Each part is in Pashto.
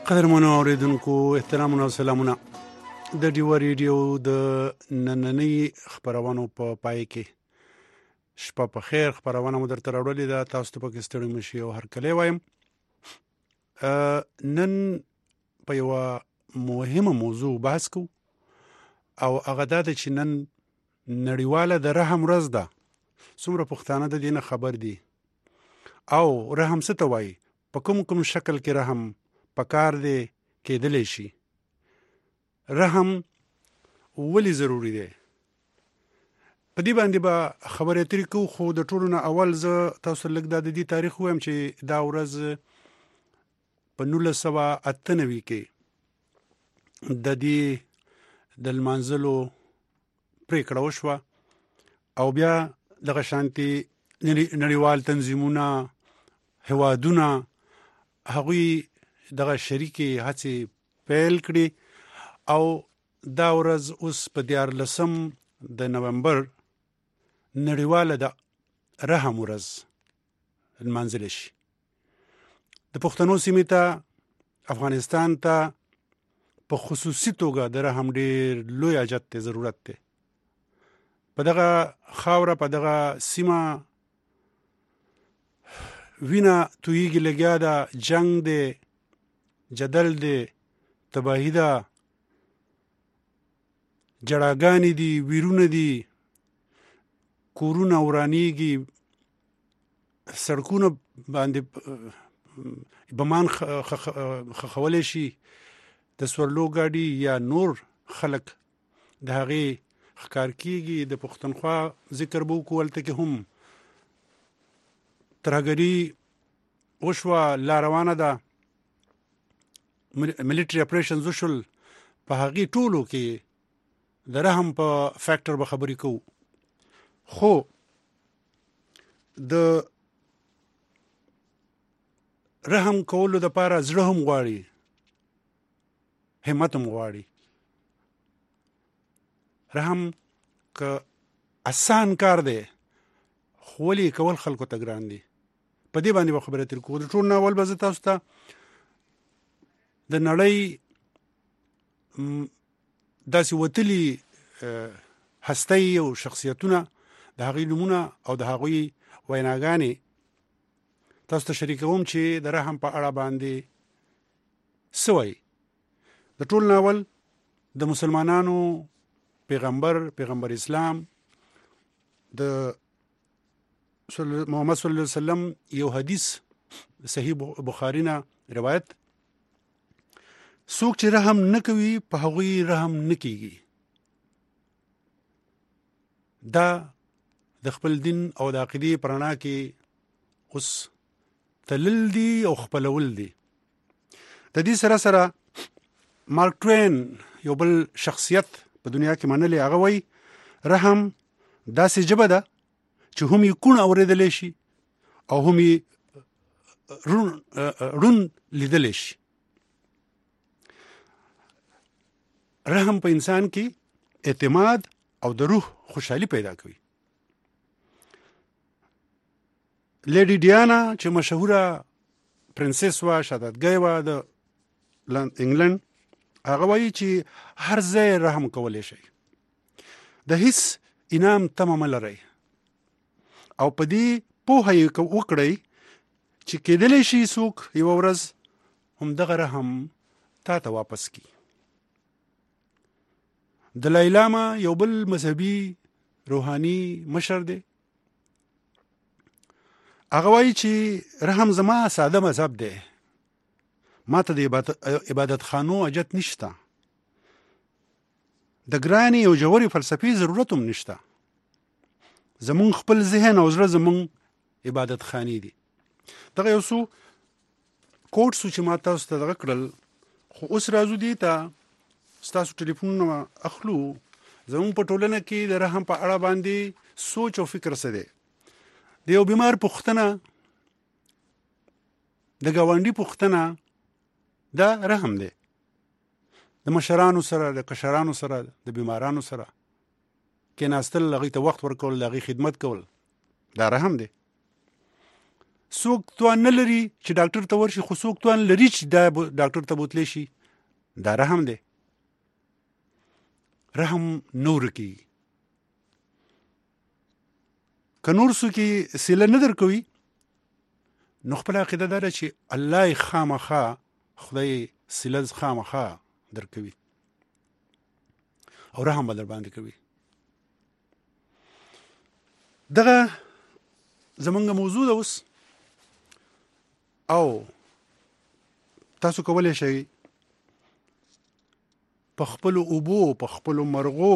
قدرمنو اوریدونکو احترامونه او سلامونه د ډیو ریډیو د نننۍ خبرونو په پای کې شپه په خیر خبرونه مو درته راوړلې ده تاسو ته پکې ستړي مشي او هر کله وایم نن په یو مهمه موضوع بحث کو او هغه دا چې نن نړیواله د رحم ورځ ده څومره پښتانه د دې نه خبر دي او رحم څه ته وایي په کوم شکل کې رحم پکار دی کېدلی شي رحم ولې ضروری دی په دې باندې به خبرې اترې کوو خو د ټولو نه اول زه تاسو لږ د دې تاریخ وایم چې دا ورځ په 1998 کې د دې د لمانځلو پریکړه وشوه او بیا دغه شانتي نړیوال تنظیمونه هوادونه هغوی دغه شریکي هڅې پیل کړي او دا ورځ اوس په 14 د نومبر نړیواله د رحم ورځ لمانځل شي د پښتنو سیمې ته افغانستان ته په خصوصي توګه د رحم ډېر لوی حاجت ته ضرورت دی په دغه خاوره په دغه سیمه وینا تویږي لګیا دا جنگ دی جدل دی تباہی ده جړاګانې دي ویرونه دي کورونه ورانیږي سړکونه باندې بمان خخولې شي د سورلو ګاډي یا نور خلک د هغې ښکار کیږي د پښتونخوا ذکر به وکړو هلته کې هم ترهګري وشوه لا روانه ده ملیټري اپریشنز وشول په هغې ټولو کې د رحم په فیکټر به خبرې کوو خو د رحم کولو دپاره زړه هم غواړي همت هم غواړي رحم که آسان کار دی خو ولې کول خلکو ته ګران دي په دې باندې به خبرې اترې کوو د ټول نه اول به زه تاسو ته د نړۍ داسې وتلي هستۍ او شخصیتونه د هغوی نومونه او د هغوی ویناګانې تاسو ته شریکوم چې د رحم په اړه باندې څه وایي د ټول نه اول د مسلمانانو پیغمبر اسلام د محمد صلی الله علیه وسلم یو حدیث صحیح بخاری نه روایت څوک چې رحم نه کوي په هغوی رحم نه کیږي دا د خپل دین او د عقیدې په رڼا کې اوس تلل دي او خپلول دي د دې سره مارک ټوین یو بل شخصیت په دنیا کې منلې هغه وایي رحم داسې ژبه ده چې هم یې کوڼ اورېدلی شي او هم یې روڼ لیدلی شي رحم په انسان کې اعتماد او د روح خوشحالي پیدا کوي لیډي ډیانا چې مشهوره پرنسس وه شهزادګۍ وه د انګلند هغه وایي چې هر ځای رحم کولی شي د هیڅ انعام تمه مه لرئ او په دې پوهه یې وکړئ چې کېدلی شي څوک یوه ورځ همدغه رحم تا ته واپس کړي دلای لاما یو بل مذهبي روحاني مشر دی هغه وایي چې رحم زما ساده مذهب دی ما ته د عبادت خانو حاجت نشته د ګرانې او ژورې فلسفې ضرورت هم نشته زمونږ خپل ذهن او زړه زمونږ عبادت خانې دي دغه یو څو کوټسو چې ما تاسو ته دغه کړل خو اوس راځو دې ته ستاسو ټلیفونونه اخلو زمونږ په ټولنه کې د رحم په اړه باندې سوچ او فکر څه دی د یو بیمار پوښتنه د ګاونډي پوښتنه دا رحم دی د مشرانو سره د کشرانو سره د بیمارانو سره کېناستل هغوی ته وخت ورکول د هغوی خدمت کول دا رحم دی څوک توان نه لري چې ډاکټر ته ورشي، خو څوک توان لري چې دا ډاکټر ته بوتلی شي. دا رحم دی. رحم نور کی که نور څوک سیله نه درکوي، نو خپل عقیده دا ده چې الله یې خامخا، خدای سیله خامخا درکوي او رحم به در باندې کوي. دغه زمونږ موضوع ده اوس، او تاسو کولی شئ په خپلو اوبو، په خپلو مرغو،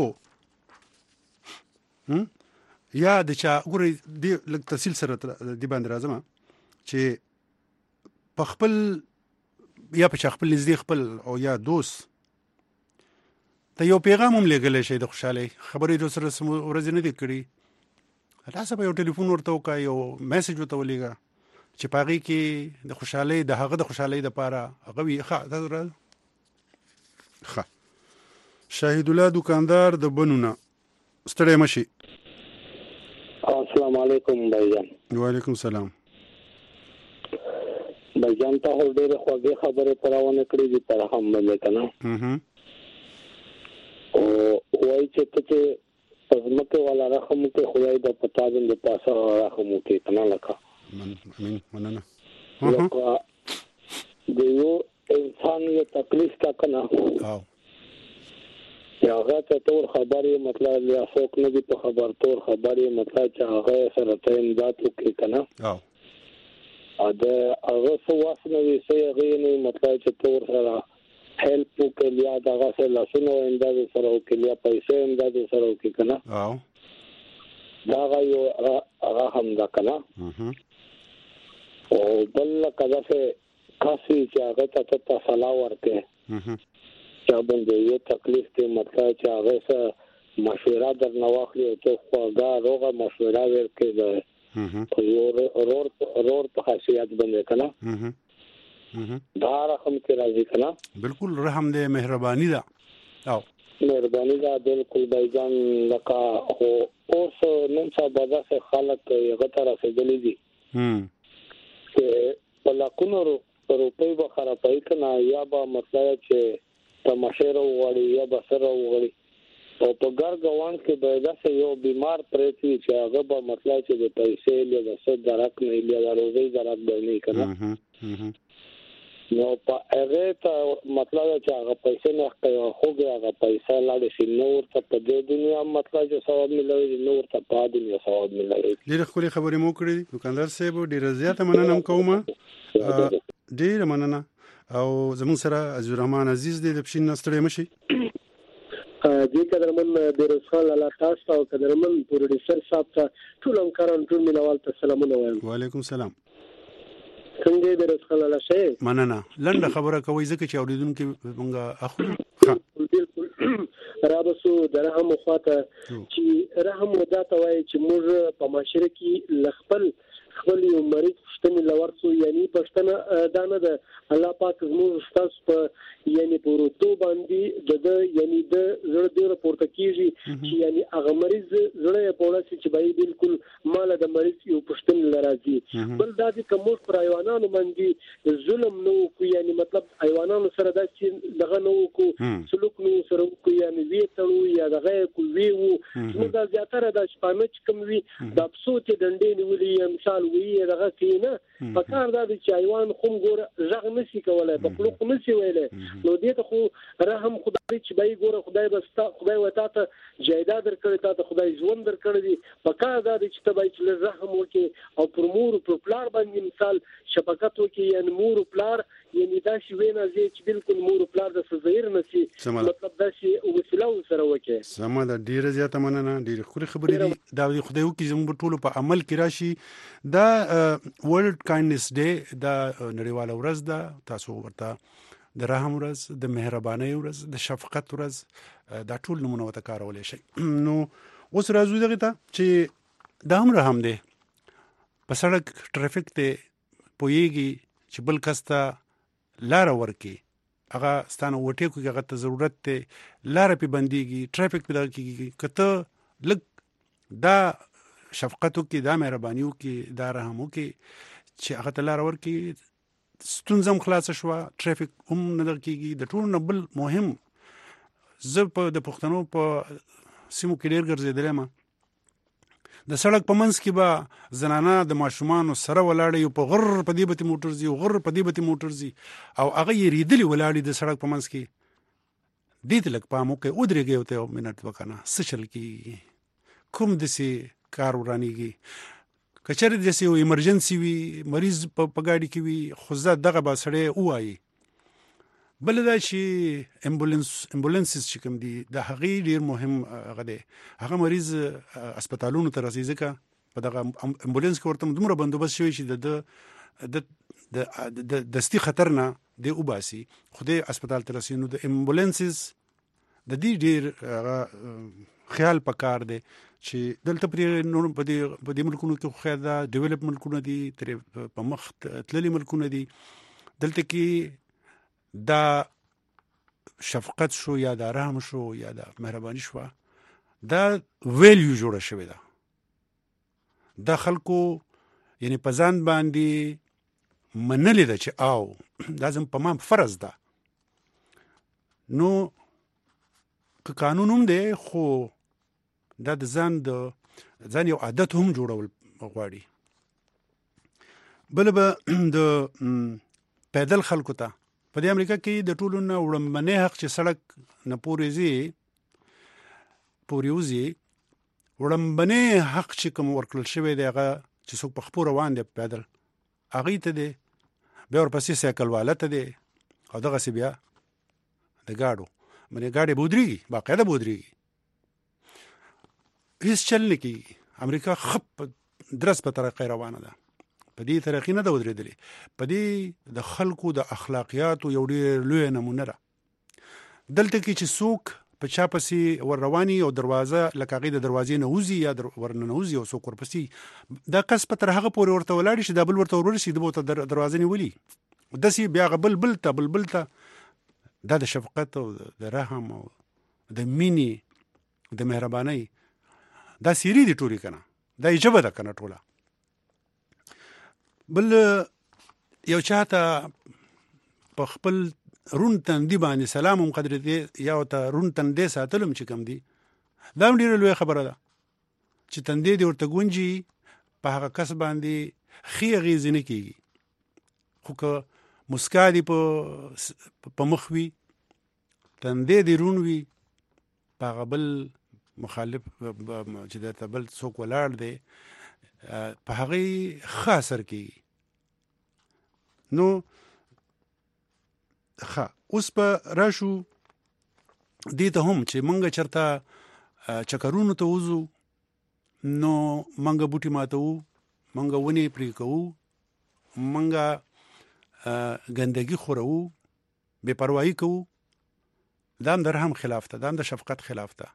یا د چا ګورئ دې لږ تفصیل سره دې باندې راځم چې په خپل یا په چا خپل نږدې خپل او یا دوست ته یو پیغام هم لېږلی شئ د خوشحالۍ خبرې در سره ورځې نه دي کړي، هلاسه به یو ټلیفون ورته وکړه، یو میسج ورته ولېږه چې په هغې کې د خوشحالۍ د هغه د خوشحالۍ دپاره هغه وي. ښه شاهد الله دکاندار د بنونه، ستړی مه شي. السلام علیکم بھائی جان. وعلیکم السلام. بھائی جان ته ډېرې خوږې خبرې پراونه کړې دي پر هم باندې که نه، او وایي چې ته چې په ځمکې والا رحم وکړې، خدای به په تا باندې په اثر رحم وکړي که نه. لکه مننه. لکه د یو انسان یو تکلیف تا که نه، هغه ته ټول خبر یې مطلب یا څوک نه دي په خبر، ټول خبر یې مطلب چې هغه سره ته امداد وکړي که نه، د هغه څه وس نه وي څه هغې نه مطلب چې ته ورسره هیلپ وکړي، یا د هغه سره لاسونه امداد سره وکړي، یا پیسې امداد سره وکړي که نه، دا هغه یو رحم ده که نه. او بل لکه داسې کس وي چې هغه ته ته تسلا ورکړې چا باندې یو تکلیف دی، مطلب چې هغه څه مشوره در نه واخلي او ته خوږه روغه مشوره ورکړې د یو ورور په حیثیت باندې که نه، دا رحم کې راځي که نه. بلکل رحم دی، مهرباني ده. مهرباني ده بالکل بھائی جان. لکه خو اوس نن سبا داسې خلک هغه ته رسېدلي دي چې په لکونو روپۍ به خرابوي که نه، یا به مطلب چې تماشې راوغواړي یا به څه راوغواړي، او په ګر ګوان کې به داسې یو بیمار پرېت وي چې هغه به مطلب چې د پیسې یا د څه درک نه یا د روزۍ درک به نه وي که نه، نو په هغې ته مطلب چې هغه پیسې نه اخلي او خوږې هغه پیسې لاړې شي، نه ورته په دې دنیا مطلب چې ثواب ملوي، نه ورته په دنیا ثواب ملوي. ډېرې ښکلې خبرې مو کړې دکاندار صاحب، ډېره زیاته مننه هم کوم، ډېره مننه. او زموږ سره عزیز الرحمن عزیز دی د پښین نه ستړی مه شي. دې قدرمن بیروز خان لالا تاسو ته او قدرمن پروډوسر صاحب ته ټول همکاران ټول مینوال ته سلامونه وایم. وعلیکم السلام. څنګه یې بیروز خان لالا شه؟ مننه. لنډه خبره کوئ ځکه چې اورېدونکي موږ اخلو. بالکل رابسو د رحم خواته چې رحم ودا ته وایي چې موږ په معاشره کې لخپل یو مریض پښتنې لورسو، یعنی پښتنه دا نه ده الله پاک زموږ ستاسو په یعنی په ورتو باندې د یعنی د زړه ډېره پورته کېږي چې یعنی هغه مریض زړه یې پوره شي چې بای بالکل ماله د مریض یو پښتنې لراځي. بل دا چې کوم پر حیوانانو باندې ظلم نه وکړي، یعنی مطلب حیوانانو سره دا چې دغه نه وکړو، سلوک نه سره وکړو، یعنی وی تړو یا دغه کو وی وو، نو دا زیاتره د شپانه چې کوم وی د افسوس ډنډې نیولې مثال وی دغه کینه په کار دا چې حیوان خوم ګوره ژغ نشي کولای، په خلق نشي ویلای، نو دې ته خو رحم خدای چې بای ګوره خدای بستا خدای وتا ته جایداد درکړی، ته خدای ژوند درکړی دی، په کار دا چې ته بای چې رحم وکي او پر مور پر پلار باندې مثال شفقت وکي، یعنی مور او پلار یعنی دا شی وینا چې بالکل مور او پلار د سزیر نشي، مطلب دا شی وسیله سره وکي. سمه ده، ډیره زیاته مننه، ډیره خوري خبرې دي، دا خدای وکي زموږ ټولو په عمل کې راشي. دا ورلد کایندنس ډے دا نړیواله ورځ ده، تاسو ورته د رحم ورځ، د مهربانۍ ورځ، د شفقت ورځ، دا ټول نمونه ورته کارولای شي. نو اوس راځو دغه ته چې دا هم رحم دی، په سړک ټرافیک ته پوهیږي چې بل کس ته لاره ورکي، هغه ستانه وټیکو کې هغه ته ضرورت ته لاره پی بنديږي، ټرافیک پیدا کیږي، کته لګ دا شفقتو کې، دا مهربانيو کې، دا رحمو کې چې هغه ته لار ورکړي، ستونزه هم خلاصه شوه، ټرافیک هم نه دغه کېږي. د ټولو نه بل مهم، زه په د پښتنو په سیمو کې ډېر ګرځېدلی یم. د سړک په منځ کې به زنانه د ماشومانو سره ولاړې، یو په غر په دې بتې موټر ځي، یو غر په دې بتې موټر ځي، او هغه یېرېدلې ولاړې د سړک په منځ کې. دې ته لږ پام وکړئ، ودرېږئ ورته یو منټ وکنه، څه چل کېږي، کوم داسې کار ورانېږي. که چېرې داسې یو ایمرجنسي وي، مریض په ګاډي کې وي، خو زه دغه به سړی ووایي. بله دا چې امبولانسز چې کوم دي، د هغې ډېر مهم هغه دی، هغه مریض اسپتالونو ته رسي، ځکه په دغه امبولانس کې ورته دومره بندوبست شوی چې د دستي خطر نه دی وباسي، خو دی اسپتال ته رسي. نو د امبولانسز د دې ډېر خیال پکار دی چې دلته پرې په دې ملکونو کې خو دا ډیولپ ملکونه دي، ترې په مخ تللي ملکونه دي. دلته کې دا شفقت شو یا دا رحم شو یا دا مهرباني شو، دا ویلیو جوړه شوې ده. دا خلکو یعنی په ځان باندې منلې ده چې او دا زم په ما فرض ده. نو که قانون هم دی، خو دا د ځان یو عادت هم جوړول غواړي. بل به د پیدل خلکو ته په دې امریکا کې د ټولو نه وړاندې حق چې سړک نه پورې وځي، وړاندې حق چې کوم ورکړل شوی دی، هغه چې څوک په خپل روان دی پیدل، هغې ته دی، بیا ورپسې سایکل والا ته دی، او دغسې بیا د ګاډو ګاډی به ودرېږي، باقاعده به ودرېږي، هېڅ چل نه کېږي. امریکا ښه په درست په طریقه روانه ده، په دې طریقې نه ده ودرېدلې. په دې د خلکو د اخلاقیاتو یو ډېر لویه نمونه ده. دلته کې چې څوک په چا پسې ور رواني او دروازه لکه هغې د دروازې نه وځي یا ورننوځي او څوک ورپسې، دا کس په تر هغه پورې ورته ولاړ شي، دا بل ورته ورسي، ده به ورته دروازه نیولي، داسې بیا هغه بل ته دا د شفقت او د رحم او د مینې د مهربانۍ دا سیري دي ټولې که نه، دا یې ژبه ده که نه ټوله. بل یو چاته په خپل رون تندي باندې سلام هم قدر دی، یا ورته رون تندی ساتل هم چې کوم دي، دا هم ډېره لویه خبره ده چې تندی دې ورته ګونجي، په هغه کس باندې ښې اغېزې نه کېږي. خو که مسکا دې په مخ وي، تندی دې رون وي، په هغه بل مخالف چې درته بل څوک ولاړ دی، په هغې ښه اثر کېږي. نو ښه، اوس به راشو دې ته هم چې موږ چېرته چکرونو ته وځو، نو موږ بوټي ماتوو، موږ ونې پرې کوو، موږ ګندګي خوروو، بې پروایي کوو، دا هم د رحم خلاف ده، دا هم د شفقت خلاف ده.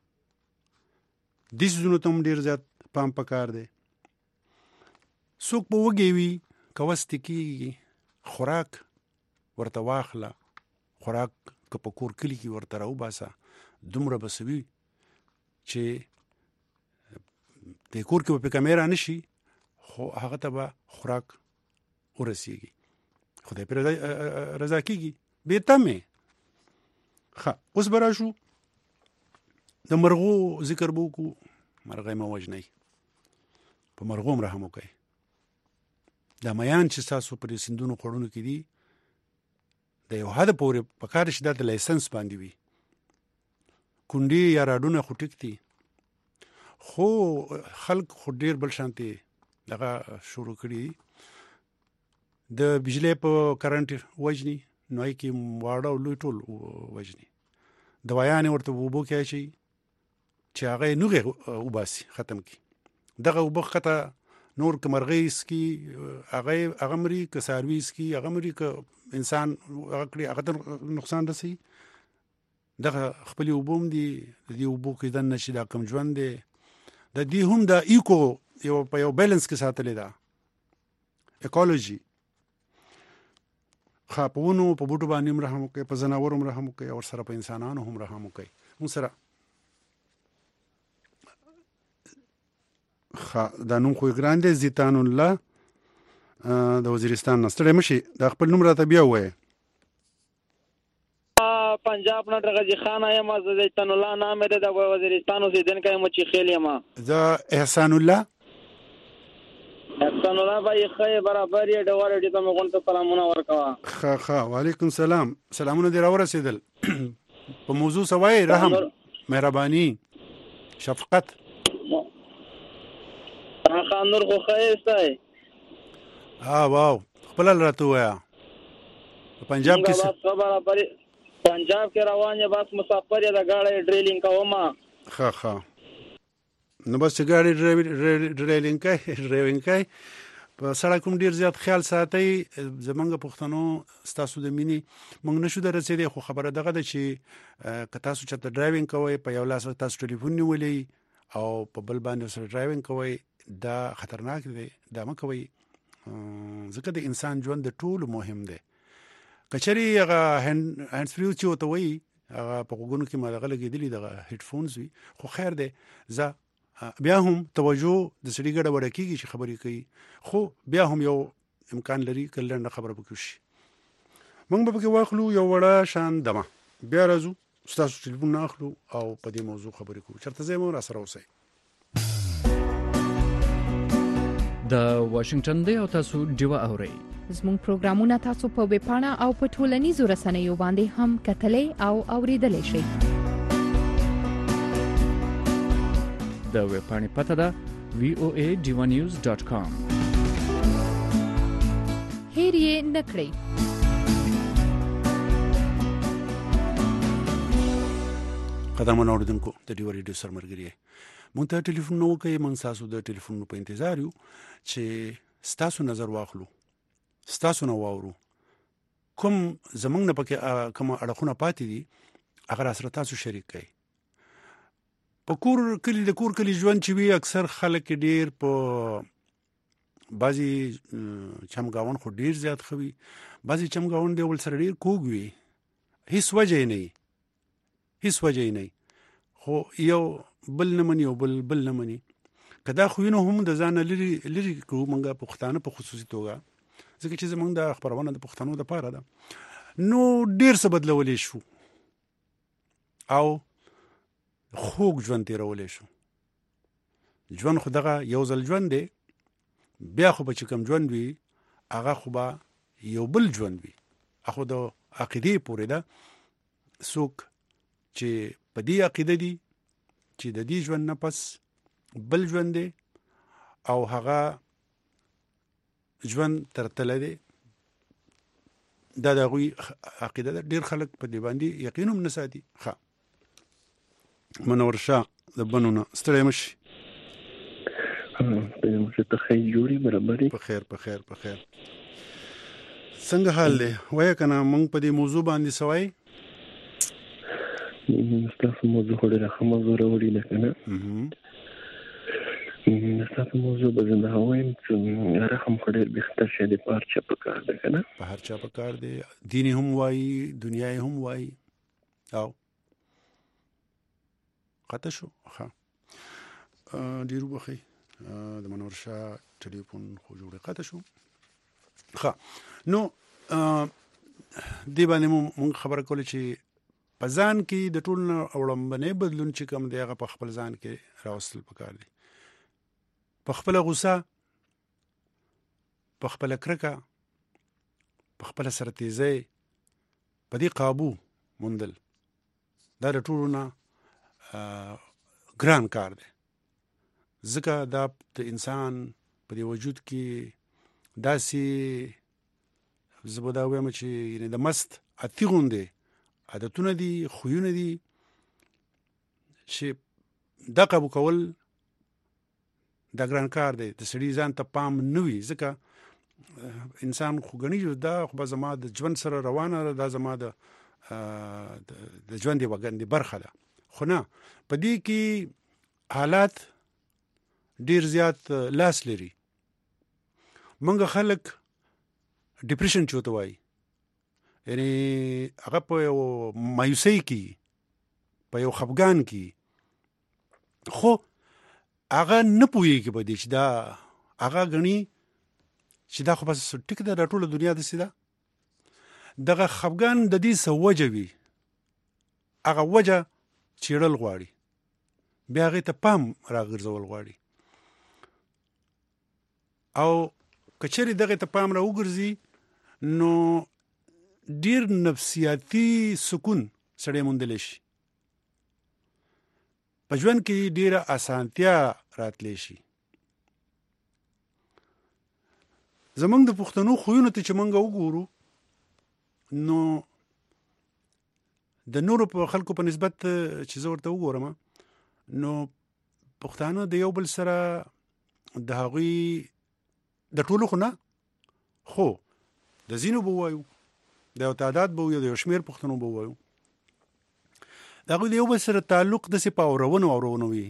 دې څیزونو ته هم ډېر زیات پام پکار دی. څوک به وږی وي، که وستې کېږي، خوراک ورته واخله، خوراک که په کور کلي کې ورته راوباسه، دومره به څه وي چې د کور کې به پې کمی رانه شي، خو هغه ته به خوراک ورسېږي، خدای پرې رضا کېږي، بې تمې. ښه، اوس به راشو د مرغو ذکر به وکړو. مرغۍ مه وژنئ، په مرغو هم رحم وکئ. دا میان چې ستاسو په دې سیندونو خوړونو کې دي، د یو حده پورې پکار شي دا د لایسنس باندې وي. کونډې یا راډونه خو ټیک دي، خو خلک خو ډېر بل شانتې دغه شروع کړي دي، د بجلۍ په کرنټ وژني، نو هغې کې واړه او لوی ټول وژني، دوایانې ورته په اوبو کې اچوي چې هغه یې نوغې وباسي، ختم کړي. دغه اوبه ښکته نور که مرغۍ څکي، هغه مري، که څاروي څکي هغه مري، که انسان هغه کړي هغه ته نقصان رسوي. دغه خپلې اوبه هم دي، د دې اوبو کې دننه چې دا کوم ژوند دی، د دې هم د ایکو په یو بیلنس کې ساتلې ده، ایکولوژي. ښه، په ونو په بوټو باندې هم رحم وکړئ، په ځناورو هم رحم وکړئ، او ورسره په انسانانو هم رحم وکړئ. موږ سره دا نوم خو یې ګران دی، زیتان الله د وزیرستان نه ستړی مشي د خپل نوم راته بیا ووایه. پنجاب نه درغجي خان یم زه د تن الله نام دې د وزیرستان اوسیدونکی یم چې خیل یم. زه احسان الله بای خیر برابر یې ډوار دې ته مونږ ته سلامونه ورکوا. ښه وعلیکم سلام. سلامونه دې راورسېدل. په موضوع سوای رحم مهرباني شفقت خان نور خو خیرستای واو خپل راته وایا. په پنجاب کې برابر پنجاب کې روان یې بس مسافر یې د گاډي ډریلینګ کوما. ښه نو بس ګاډي ډریلینګ کوي په سړک کوم ډیر زیات خیال ساتي. زمونږ پښتنو ستاسو د مینی مونږ نشو درسېدي خو خبره دغه ده چې که تاسو چته ډرایوینګ کوئ په یو لاس تاسو ټلیفون نیولې او په بل باندې سره ډرایوینګ کوئ دا خطرناک دی. دا مه کوئ ځکه د انسان ژوند د ټولو مهم دی. کچري هغه هاند فري چې وته وي هغه په غوګونو کې مالغه لګېدلې دغه هډفونز وي خو خیر دی. زه بیا هم توجه د سړي ګډه وړه کېږي چې خبرې کوي خو بیا هم یو امکان لري که لنډه خبره پکې شي. موږ به پکې واخلو یو وړه شان دمه بیا راځو ستاسو ټلیفون نه اخلو او په دې موضوع خبرې کوو. چېرته ځای مو راسره اوسئ. د واشنگټن دی او تاسو ډیوه اورئ. زموږ پروګرامونه تاسو په ویب پاڼه او په ټولنیزو رسنیو باندې هم کتلای او اوریدلای شئ. د ویب پاڼې پته ده voadivanews.com. هیر یې نکړئ. قدرمن اوریدونکو د ډیو ریډیو سرمرګری مونږ ته ټلیفون نو کوي. مونږ تاسو د ټلیفون په انتظار یو چې ستاسو نظر واخلو ستاسو نو واورو کوم زمنګ نه پکې کوم اړخونه پاتې دي هغه سره تاسو شریک کړئ. په کور کلی ژوند چې وی اکثر خلک ډیر په بعضی چمګاون خو ډیر زیات خوي بعضی چمګاون دی ول سره ډیر کوګوي هیڅ وجه نه خو یو بل نه مني او بل نه مني کدا خو نو هم د ځان لري کو مونږه پښتانه په خصوصي توګه ځکه چې زمونږ د خبرونه د پښتنو د پاره ده نو ډیر څه بدلولې شو او خوږ ژوند تیرولې شو. ژوند خو دغه یو ځل ژوند دی بیا خو به چې کوم ژوند وي هغه خو به یو بل ژوند وي. اخو د عقیدې پورې ده څوک چې په دې عقیده دي چې د دې ژوند نه پس بل ژوند دی او هغه ژوند ترتله دی دا دغوی عقیده ده. ډیر خلک په دې باندې یقین هم نه ساتي. ښه منور شاه د بنونه ستړی مشي. ته خیر جوړي برابرې په خیر څنګه حال دی وای کنه مونږ په دې موضوع باندې سوای تاسو موضوع ډېره ښه موضوع راوړې ده کنه. تاسو موضوع به زنده وایم چې رقم ډېر بهتر شه دی په هر چا په کار ده کنه. په هر چا په کار دی دیني هم وایي دنیاي هم وایي او قطع شو. ښه ډیرو بخي د منور شاه ټلیفون خو جوړه قطع شو. ښه نو دی باندې مونږ خبره کوله چې په ځان کې د ټول اولمبنه بدلون چې کوم دی هغه په خپل ځان کې راوستل پکار دي. په خپل غوسه په خپل کرکه په خپل سرتیزي په دې قابو موندل دا د ټولو نه ګران کار دی. ځکه دا د انسان په دې وجود کې داسې زبدا وایم چې یعنی د مست اتیغون دی عادتونه دي خویونه دي چې دا قابو کول دا ګران کار دی. د سړي ځان ته پام نه وي ځکه انسان خو ګڼي دا خو به زما د ژوند سره روانه ده دا زما د ژوند یوه ګڼدې برخه ده. خو نه په دې کې حالات ډیر زیات لاس لري. منګه خلک ډیپریشن چوته وایي یعنی هغه په یو مایوسۍ کې په یو خفګان کې خو هغه نه پوهېږي په دې چې دا هغه ګڼي چې دا خو بس ټیک ده د ټوله دنیا داسې ده. دغه خفګان د دې څه وجه وي، هغه وجه څېړل غواړي، بیا هغې ته پام راګرځول غواړي. او که چېرې دغې ته پام راوګرځي نو ډېر نفسیاتي سکون سړی موندلی شي، په ژوند کې ډېره اسانتیا راتلی شي. زمونږ د پښتنو خویونو ته چې مونږ وګورو نو د نورو په خلکو په نسبت چې زه ورته وګورم نو پښتانه د یو بل سره د هغوی د ټولو خو نه، خو د ځینو به ووایو، د یو تعداد به ووایو، د یو شمېر پښتنو به ووایو، د هغوی د یو بل سره تعلق داسې په اورونو وي.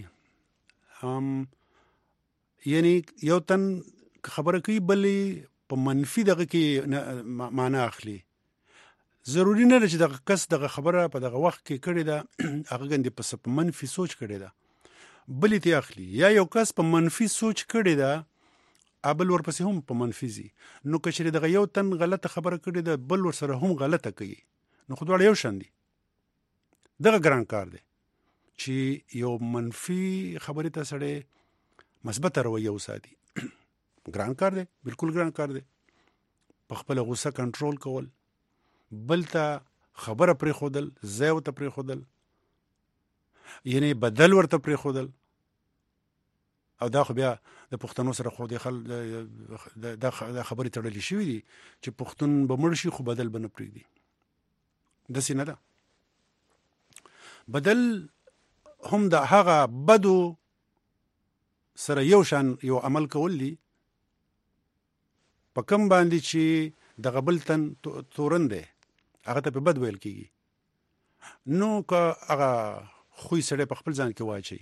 یعنی یو تن خبره کوي بلې په منفي دغه کې معنا اخلي. ضروري نه ده چې دغه کس دغه خبره په دغه وخت کې کړې ده هغه ګندې په منفي سوچ کړې ده، بلې ته اخلي. یا یو کس په منفي سوچ کړې ده بل ورپسې هم په منفي ځي. نو که چېرې دغه یو تن غلطه خبره کړې ده بل ورسره هم غلطه کوي نو خو دواړه یو شان دي. دغه ګران کار دی چې یو منفي خبرې ته سړی مثبته رویه وساتي. ګران کار دی، بالکل ګران کار دی. په خپله غصه کنټرول کول، بل ته خبره پرېښودل، ځای ورته پرېښودل، یعنی بدل ورته پرېښودل. او دا خو بیا د پښتنو سره خو دا خبرې تړلې شوي دي چې پښتون به مړ شي خو بدل به نه پرېږدي. داسې نه ده. بدل هم د هغه بدو سره یو شان یو عمل کول دي په کم باندې چې دغه بل تن تورن دی هغه ته په بد ویل کېږي. نو که هغه خوی سړی په خپل ځان کې واچي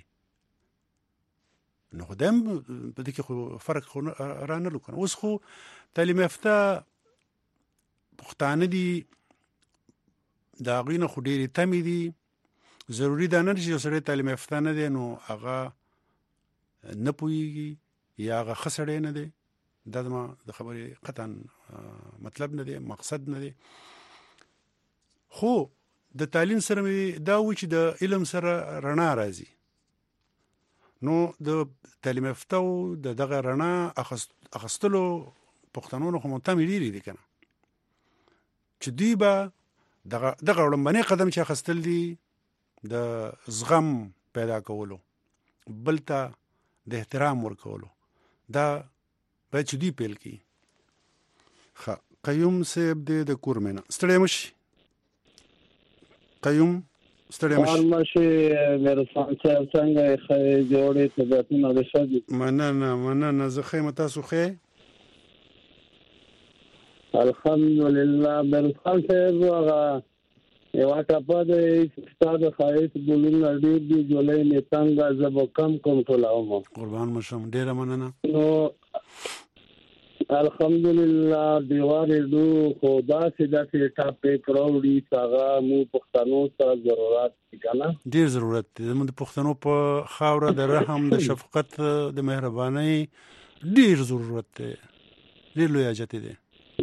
نو خو دیم په دې کې خو فرق خو را نه لو کنه. اوس خو تعلیم یافته پښتانه دي، د هغوی نه خو ډېرې تمې دي. ضروري ده نه چې یو سړی تعلیم یافته نه دی نو هغه نه پوهېږي یا هغه ښه سړی نه دی. دا زما د خبرې قطعا مطلب نه دی، مقصد نه دی. خو د تعلیم سره مې دا و چې د علم سره رڼا راځي. نو د تعلیم یافتهو د دغه رڼا اخیستلو پښتنو نه خو تمې ډېرې دي که نه، چې دوی به دغه وړاندنی قدم چې اخیستل دي د زغم پیدا کولو، بل ته د احترام ورکولو، دا باید چې دوی پیل کړي. ښه، قیوم صاحب دی د کورمینه. ستړی مه شي قیوم، ستړی مه شي. میرسان صاحب څنګه ښه جوړې طبیعتونه د ښه دي؟ مننه زه ښه یم، تاسو ښه؟ الحمدلله. میرسان صاحب هغه یوه ټپه دی ستا د ښایست ګلونه ډېر دي جولۍ مې څنګه زه به کم کوم ټولوم. قربان مو شم، ډېره مننه. نو الحمدلله دیوارې دو خو داسې ټاپک راوړي چې هغه موږ پښتنو ته ضرورت دي که نه؟ ډېر ضرورت دی. زموږ د پښتنو په خاوره د رحم، د شفقت، د مهربانۍ ډېر ضرورت دی، ډېر لوی حاجت دی.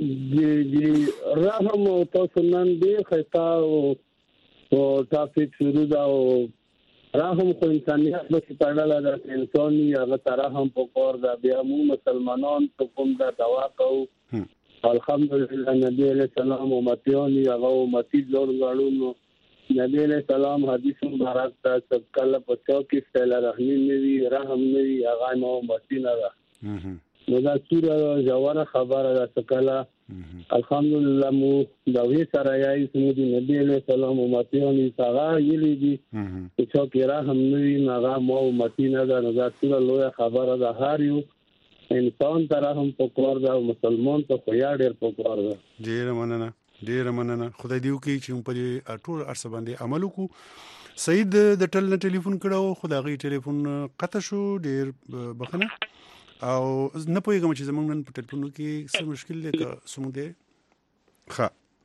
رحم او تاسو نن ډېر ښایسته او ټاپک شروع ده. او رحم خو انسانیت پسې تړلی ده، چې انسان وي هغه ته رحم پکار ده. بیا موږ مسلمانان ته کوم ده دعا کوو الحمدلله نبی علیه السلام امتیان وي هغه امتي ځان ګڼو. نو نبی علیه السلام حدیث مبارک ته چې کله په چا کې صله رحمي نه وي، رحم نه وي، هغه نو امتي نه ده. نو دا څومره ژوره خبره ده چې کله الحمدلله مو د هغې سره یایي چې موږ د نبي علیه السلام امتیان یو هغه ویلي دي چې چا کې رحم نه وي نو هغه ما امتي نه ده. نو دا څومره لویه خبره ده. هر یو انسان ته رحم پکار ده او مسلمان ته خو یا ډېر پکار ده. ډېره مننه. خدای دې وکړي چې موږ په دې ټول عرصه باندې عمل وکړو. سعید د ټل نه ټلیفون کړی و خو د هغې ټلیفون قطع شو، ډېر بخښنه. او نه پوهېږم چې زموږ نن په ټلیفونو کې څه مشکل دی که څومره دی. ښه،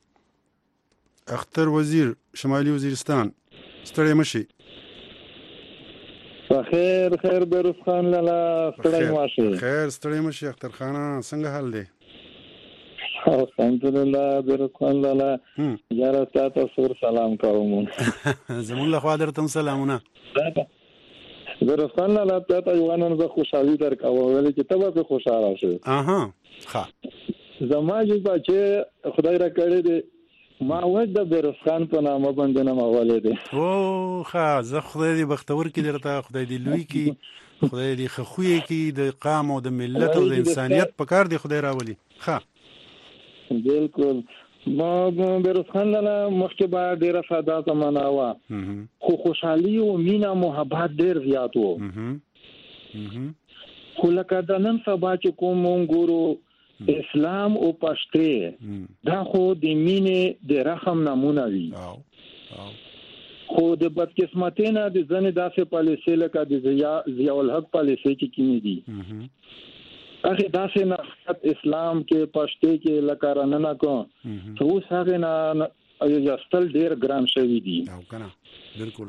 اختر وزیر شمالي وزیرستان، ستړی مه شي. خیر بیروز خان لالا ستړی مه شي. خیر ستړی مه شي اختر خانه، څنګه حال دی؟ الحمدلله برکان لاله یاره تاسو سره سلام کوم زمون له خوا درته سلامونه برکان لاله تاسو یو نن زه خوشحالي درکوم ولې چې ته به خوشاله شې. اها ښه زما چې خدای را کړی دی ما وځ د برسخان په نامه باندې نه مغولې دي. او ښه زه خدای دې بختور کې درته خدای دې لوی کې خدای دې خخوی کې د قام او د ملت او د انسانيت په کار دی خدای راولي. ښه بالکل ما برسخان لاله مخکې با ډیره ساده زمانہ وا خو خوشحالي او مینا محبت ډیر زیات وو. خو لکه د نن سبا چې کوم ګورو اسلام او پښتو دا خو د مینې د رحم نمونه وي. خو د بدقسمتۍ نه د ځنې داسې پالیسي لکه د ضیاء الحق پالیسي چې کیمې دي هغه داسې نه اسلام کې پښتو کې لکه رانه کو څو هغه نه یستل ډیر ګران شوی دي. او کنه بالکل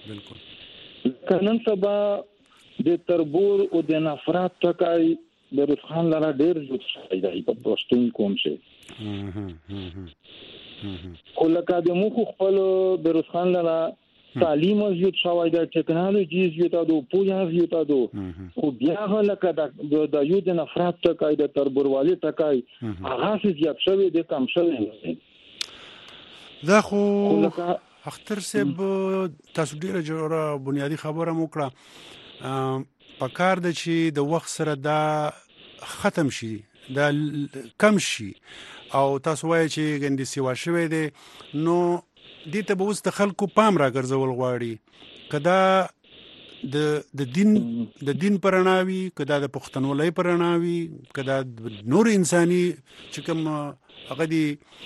کنن سبا د تربور او د نفرت ټکای برسخان لاله ډیر جوړ شوی دی په پښتون کوم شي. خو لکه د مخ خپل برسخان لاله تعلیم زیات شوی دی ټکنالوژي زیات ده پوهه زیات ده خو بیا لکه د یو د نفرت ټکای د تربوروالي ټکای هغه زیات شوی دی کم شوی دی. دا خو اختر صاحب تاسو ډیره جوړه بنیادی خبره مو کړه پکار د چې د وخت سره دا ختم شي دا کم شي او تاسو وایي چې ګندې سیوا شوی دی نو دې ته به اوس د خلکو پام راګرځول غواړي کدا د دین پرناوي کدا د پښتونولۍ پرناوي کدا نور انساني چې کوم هغه دي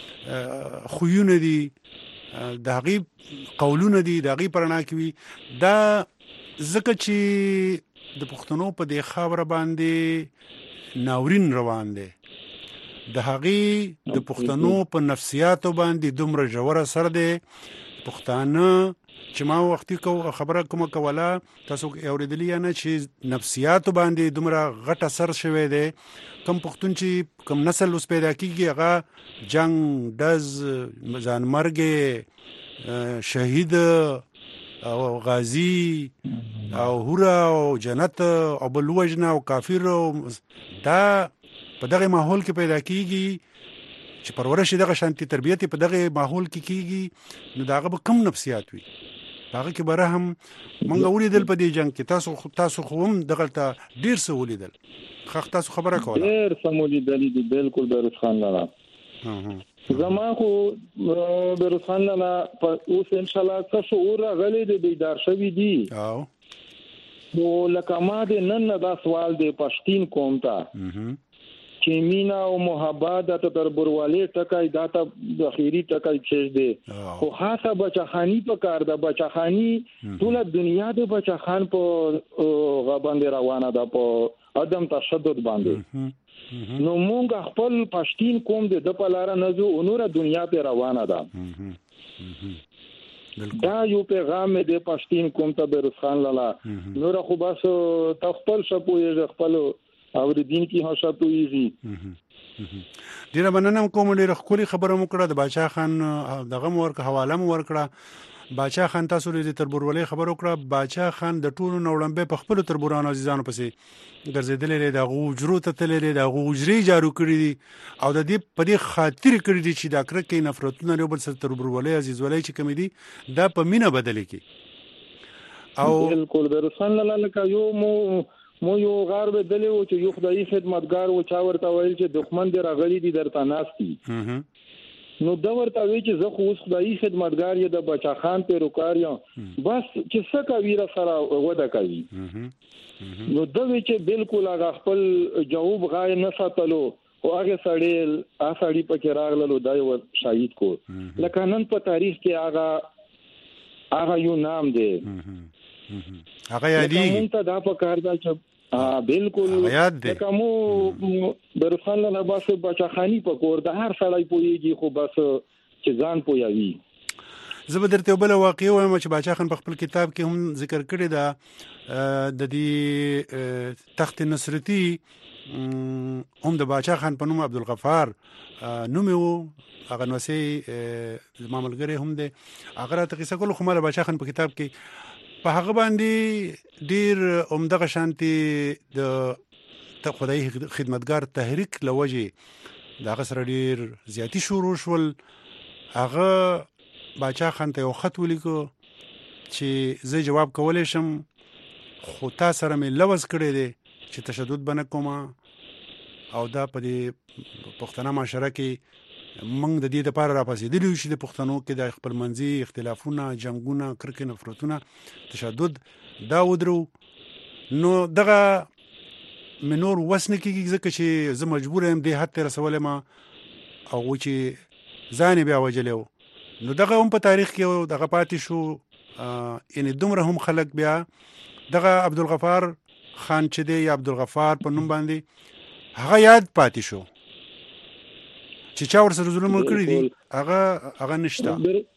خوونه دي د هغې قولونه دي د هغې پرنا کوي دا ځکه چې د پښتنو په دې خاوره باندې ناورین روان دی د هغې د پښتنو په نفسیاتو باندې دومره ژور اثر دی پښتانه چې ما وختي خبره کومه کوله تاسو اوریدلی یا نه چې نفسیاتو باندې دومره غټ اثر شوی دی کم پښتون چې کم نسل اوس پیدا کیږي هغه جنگ دز ځان مرګ شهید او غازی او هورا او جنت او بلوجنا او کافر دا په دغه ماحول کې پیدا کیږي چې پرورش دغه شانتي تربیت په دغه ماحول کې کیږي نو داغه به کم نفسیات وي هغه کې بره هم مونږ ولیدل په دې جنگ کې تاسو خو هم دغه ته ډیر څه ولیدل خو تاسو خبره کوله ډیر څه ولیدل دي بالکل برسخان لاله زما خو برسخان لاله اوس ان شاء الله تاسو ورغلې دي بیدار شوی دي او لکه ما دې نن دا سوال دی پښتين کوم ته چې مینا او محبت د تربورواله ټکای داته د اخیری ټکای چیز دی خو خاصه بچخانی په کار د بچخانی ټول دنیا د بچخان په غباندې روانه ده په ادم تشدد باندې نو مونږ خپل پښتين کوم د په لار نه زو نور دنیا په روانه ده دا یو پیغام د پښتين کوم ته برسخان لاله نور خو بس تخپل شپوي خپل او د دین کې هوښه تويږي ډیره مننه کوم ډیره خولي خبره مو کړه د باچا خان دغه مور که حواله مو ورکړه باچا خان تاسو لري تربورولې خبر وکړه باچا خان د ټولو نوړمبه په خپل تربورانو عزیزانو پسې ګرځیدل لري د غوجرو ته تللی د غوجري جارو کړی دي او د دې په دې خاطر کړی دي چې دا کړه کې نفرتونه یو بل سره تربورولې عزیزولې چې کوم دي دا په مینه بدل کی او بالکل برسان لاله یو مو یو غار به دلی او چې یو خدای خدمتګار او چا ورته ویل چې دښمن دې راغلي دي درته ناشتي نو دا ورته وی چې زه خو اوس خدای خدمتګار یم د بچا خان په روکار یم بس چې څه کوي را سره ودا کوي نو دا وی چې بالکل هغه خپل جواب غای نه ساتلو او هغه سړی پکې راغلو دا یو شهید کو لکه نن په تاریخ کې هغه یو نام دی هغه یادی مونږ ته دا په کار دا چې بالکل کومو برخان له باسه بچخانی په کور د هر سړی پويږي خو بس چې ځان پوي زه به درته بل واقعي وایم چې باچا خان په خپل کتاب کې هم ذکر کړی دا د دې تخت نصرتی هم د باچا خان په نوم عبدالغفار نوم وو هغه نوسي زما ملګری هم دی هغه راته قصه کوله خو مله باچا خان په کتاب کې په هغه باندې ډیر عمدغه شانتي د خدای خدمتګار تحریک لوجه دغه سره ډیر زیاتی شروع شول هغه باچا خان ته یو خط ولیکو چې زه جواب کولای شم خو تاسو سره مې لوز کړی دی چې تشدد بنه کوم او دا په دې پښتنه معاشره کې موږ د دې لپاره راپاسېدلی یو چې د پښتنو کې د خپلمنځي اختلافونه جنګونه کرکې نفرتونه تشدد دا ودرو نو دغه منور وسنه کېږي ځکه چې زه مجبور یم دې حد ته رسولی ما او چې ځان بیا وجلی و نو دغه هم په تاریخ کې دغه پاتې شو یعنې دومره هم خلک بیا دغه عبدالغفار خان چې دی یا عبدالغفار په نوم باندې هغه یاد پاتې شو چې چا ورسره ظلم کړی دي هغه نشته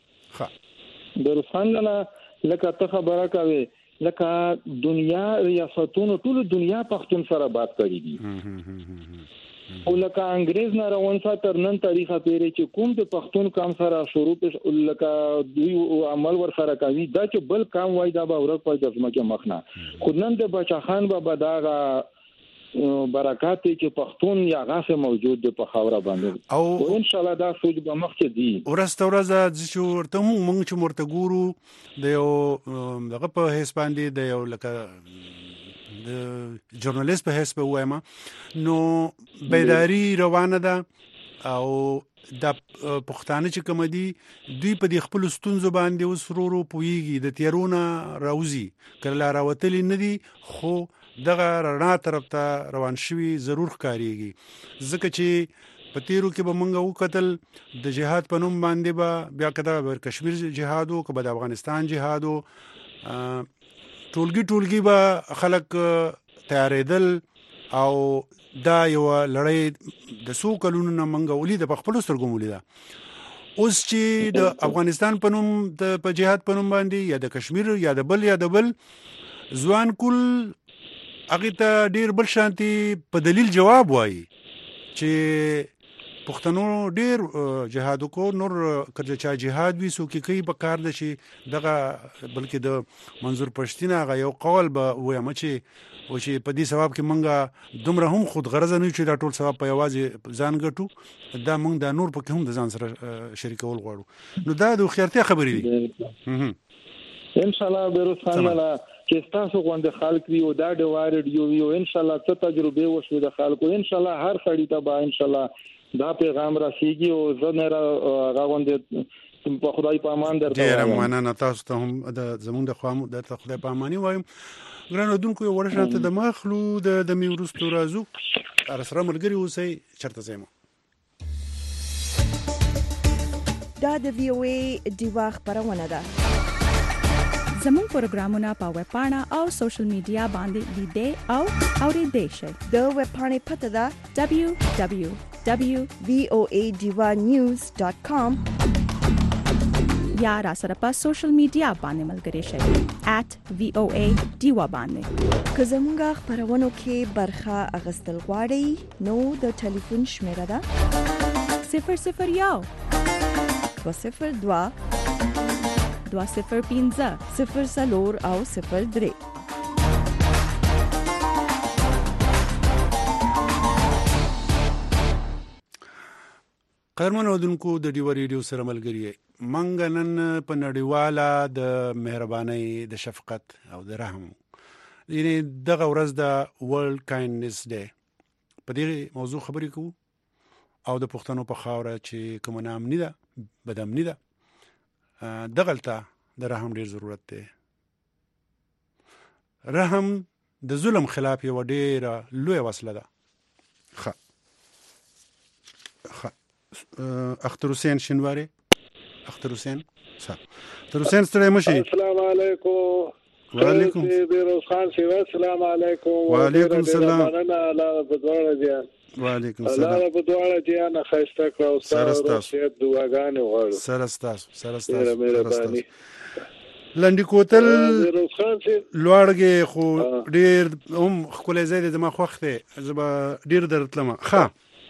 درسانه لکه ته خبره کوي لکه دنیا ریاستونو ټول دنیا پښتون سره بات کړی دي او لکه انګريز نه روان تر نن تاریخه پیری چې کوم د پښتون کام سره شروع لکه دوی عمل ور سره کوي دا چې بل کام وای دا به ورک پای د ځمکه مخنه خودنن د بچا خان بابا داغه برکات چې پښتون یا غاسه موجود د په خاوره باندې او ان شاء الله دا سوچ به مخکې دی ورسته ورځ چې ورته موږ چې مرته ګورو د یو دغه په هیڅ باندې د یو لکه د ژورنالیست په حساب وایم نو بیداری روانه ده او د پښتانه چې کوم دي دوی په د خپل ستونزو باندې وسرورو پويږي د تیرونه راوزي کله راوتلی نه دي خو دغه رڼا طرف ته روان شوي ضرور ښکاریږي ځکه چې په تیرو کې به مونږ وکتل د جهاد په نوم باندې به بیا کده کشمیر جهادو که به د افغانستان جهادو ټولګي به خلک تیارېدل او دا یو لړۍ د سو کلونو نه مونږ ولید په خپل سترګو ولیدا اوس چې د افغانستان په نوم په جهاد په نوم باندې یا د کشمیر یا د بل ځوان کول هغه ته ډیر بل شانتي په دلیل جواب وایي چې پښتنو ډیر جهاد کو نور کړه چې جهاد وی سو کې کوي په کار د شي دغه بلکې د منظور پښتين هغه یو قول به وایم چې په دې ثواب کې مونږه دومره هم خود غرض نه چې دا ټول ثواب په یوازې ځان ګټو دا مونږ د نور پکې هم د ځان سره شریکول غواړو نو دا د خیرتي خبرې دي ان شاء الله بیرسانه چې تاسو غونډه خلک وي او دا د وایډیو وي ان شاء الله څه تجربه وشو د خلکو ان شاء الله هر سړی ته به ان شاء الله دا پیغام راسیږي او زنه غونډه په خدای په امان درته ډیر مننه تاسو ته هم د زمونږ د خوا د خدای په امانی وایم ګرانو دونکو یو ورشاته د مخلو د میورستو رازو ارسره ملګری اوسئ چرته زمو دا د وی او ای دیوا خبرونه ده زموږ پروګرامونه په ویب پاڼه او سوشل میډیا باندې لیدئ او اوریدئ شئ د ویب پاڼې پته ده www.voadivanews.com یا را سره په سوشل میډیا باندې ملګری شئ @voadiva باندې که زموږ خبرونو کې برخه اغستل غواړئ نو د ټلیفون شمیره ده 001 202 205 04 او 03 قدرمن اودونکو د ډیو ریډیو سره ملګری منګ نن په نړیواله د مهرباني د شفقت او د رحم یعنی دغه ورځ د ورلد کایندنس ډے په دې موضوع خبرې کوو او د پښتنو په خاوره چې کوم نامنی ده بدامنی ده دغلطه د رحم ډیر ضرورت دی رحم د ظلم خلاف یو ډیره لوی وسله ده اختر حسین شینواری اختر حسین ستړی مشي السلام علیکم وعلیکم بیروز خان سی السلام علیکم. وعلیکم السلام. الله بدوړه دي. وعلیکم السلام. الله بدوړه دي نه خسته کړو تاسو دعاګانې غواړو. سره تاسو مهرباني. لنډی کوتل لوړګي خو ډیر هم خپل ځای د ما خوخته زما ډیر درتلم. ها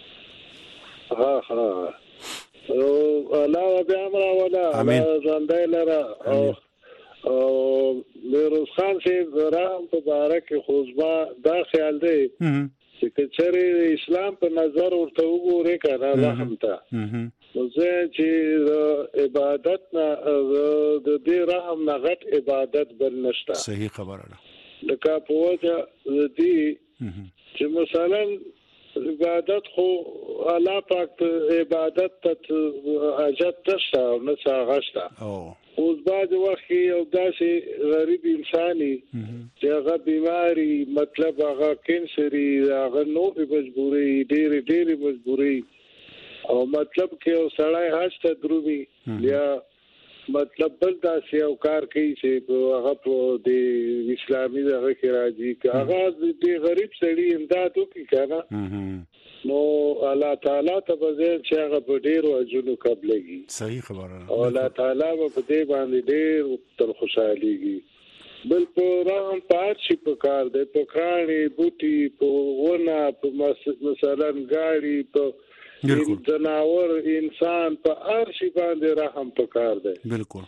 الله بیا امر ولا ژوندۍ لره او بیروز خان سی رحم مبارک خوشبا دا خیال دی چې کچره اسلام په نظر ورته وګوري کنه رحم ته نو چې عبادت نه د دې رحم نه غټ عبادت بل نشته. صحیح خبره ده. لکه په وجه دې چې مثلا عبادت خو الله پاک عبادت ته حاجت نشته او نه څاغشته. اوس بعد وخت یو داسې غریب انساني چې هغه بیماری مطلب هغه کینسري هغه نوې مجبوري ډېری مجبوري او مطلب کې یو سړی هاشته درومي یا مطلب بل داسې یو کار کوي چې هغه په د اسلامي دغه کې راځي هغه د غریب سړي امداد وکړي کنه نو الله تعالی ته به چې هغه په ډیرو اجرونو قبلېږي. صحیح خبره. او الله تعالی به په دې باندې ډیر تر خوشاليږي. بل په رحم پات شي په کار دی په کاڼي بوټي په ونه په مثلا ګاړي په جناور انسان په هر شي باندې رحم په کار دی. بالکل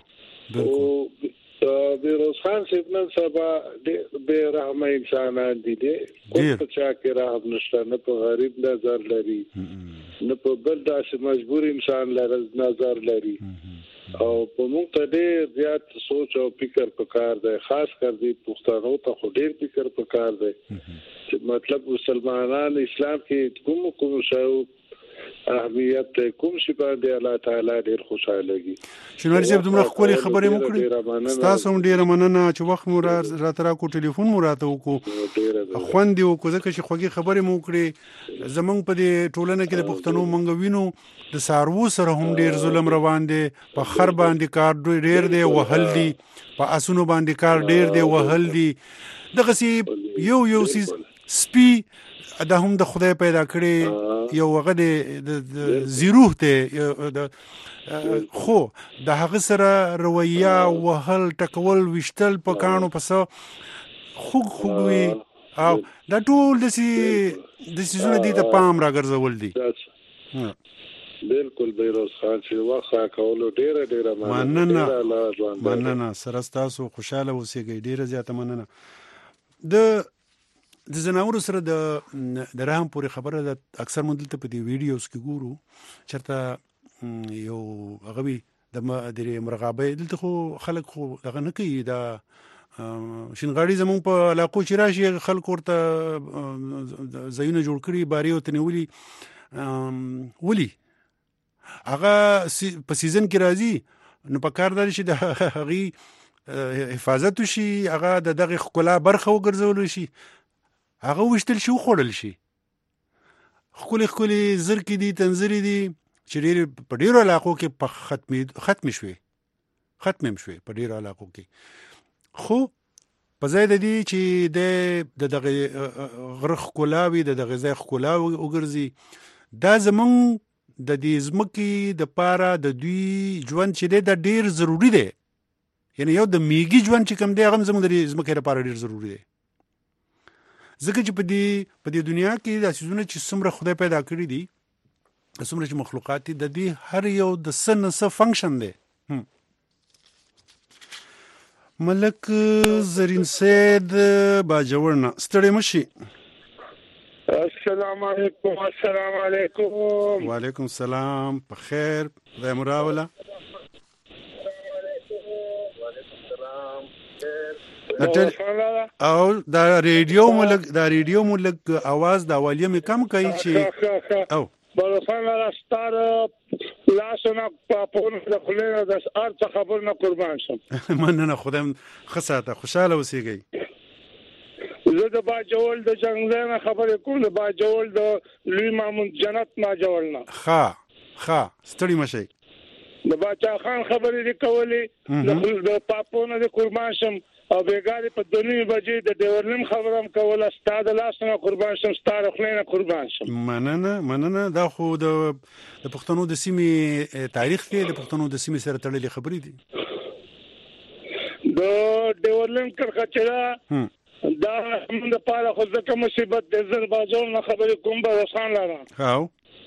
بیروز خان صاحب نن سبا بے رحم انسانان دي کوم په چا کې رحم نشته نه په غریب نظر لري نه په بل داسې مجبور انسان نظر لري او په موږ ته ډېر زیات سوچ او فکر پکار دی خاص کر دې پښتنو ته خو ډېر فکر پکار دی چې مطلب مسلمانان اسلام کې کوم شاو اهمیت کوم شي باندې الله تعالی ډیر خوشاله لګي. شنواری صاحب دومره خپل خبرې مو کړې تاسو هم ډیر مننه چې وخت مو راته راکو ټلیفون مو راته وکړو خوندې وکړو ځکه چې خوږی خبرې مو کړې زمونږ په دې ټولنه کې د پښتنو منګ وینو د سارو سره هم ډیر ظلم روان دي په خر باندې کار ډیر دی وهل دي په اسونو باندې کار ډیر دی وهل دي دغه سی یو سپی دا هم د خدای پیدا کړی یو هغه د زیروح ته خو د هغه سره رویه وهل ټکول وشتل په کانو پس خوږوي او دا ټول د سيزونه دي ته پام راګرځول دي. بالکل بیروز خان چې واخا کولو ډیره مننه سره تاسو خوشاله اوسئ ډیره زیاته مننه. د زناورو سره د رحم پورې خبره ده اکثر مندلته په دې ویډیوز کې ګورو چرته یو غوي د مرغابې دلته خو خلک خو دغه نه کوي دا شینغاړي زمون په علاقو چې راشي خلک ورته زینو جوړ کړي باري او تنولي ولي هغه په سیزن کې راځي نو په کار دار شي د هغه حفاظت شي هغه دغه خلا برخه وګرځول شي هغه وشتل شي خوړل شي خولي زر کې دي تنظری دي چې ډېر په ډېرو علاقو کې په ختم شوي په ډېرو علاقو کې خو په ځای د دې چې د دغه غرخ کولاوي د دغه ځای کولاوي وګرځي دا زمون د دې زمکي د پاره د دوی ژوند چې د ډېر ضروری دی یعنی یو د میګي ژوند چې کوم دی هغه زمون د زمکي لپاره ډېر ضروری دی ځکه چې په دې دنیا کې د اساسونه چې څومره خدای پیدا کړی دي څومره چې مخلوقات دي د دې هر یو د څه فنکشن دی. ملک زرین سید باجوړنا ستړي مشي. السلام علیکم. وعلیکم السلام په خیر د مراوله او دا ریډیو ملک आवाज د اولیه مې کم کوي چې او بلوخان راستار لاسونه په د خلینو د ارڅ خبر نه قربان شم. مننه خدایم خصاته خوشاله اوسئ. زه د باجوړ د جنگلونو خبرې کوم د باجوړ د لوی مامون جنت ما جوړنا ها ستړي مشي د باچا خان خبرې کولې د پاپونه د قربان شم او بیګاری په دنیو بجې د ډیورلم خبرم کوله ستاد لاسنه قربان شم ستاره خلینه قربان شم. مننه دا خو د پښتنو د سیمې تاریخ کې د پښتنو د سیمې سره تړلې خبرې دي. د ډیورلم کرخچرا دا موږ د پاره خو ځکه مصیبت د آذربایجان نه خبرې کوم به وسان لاره هاو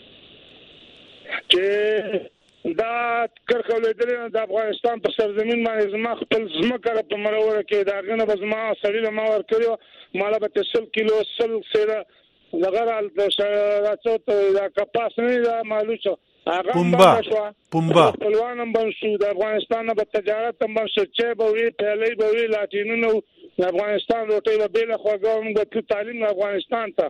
چې دا کرخولې د افغانستان په سرزمین باندې زما خپل ځمکه په مروره کې دا غنه به زما سړی له ما ور کړو مالا به 10 کیلو سل سره لغړ د راڅو دا کپاس نه دا مالوچو پومبا پهلوانم بنشو د افغانستان په تجارت هم بنشو چې به وی پهلې به وی لاتینونو د افغانستان روټي به بل خوګم د تعلیم افغانستان ته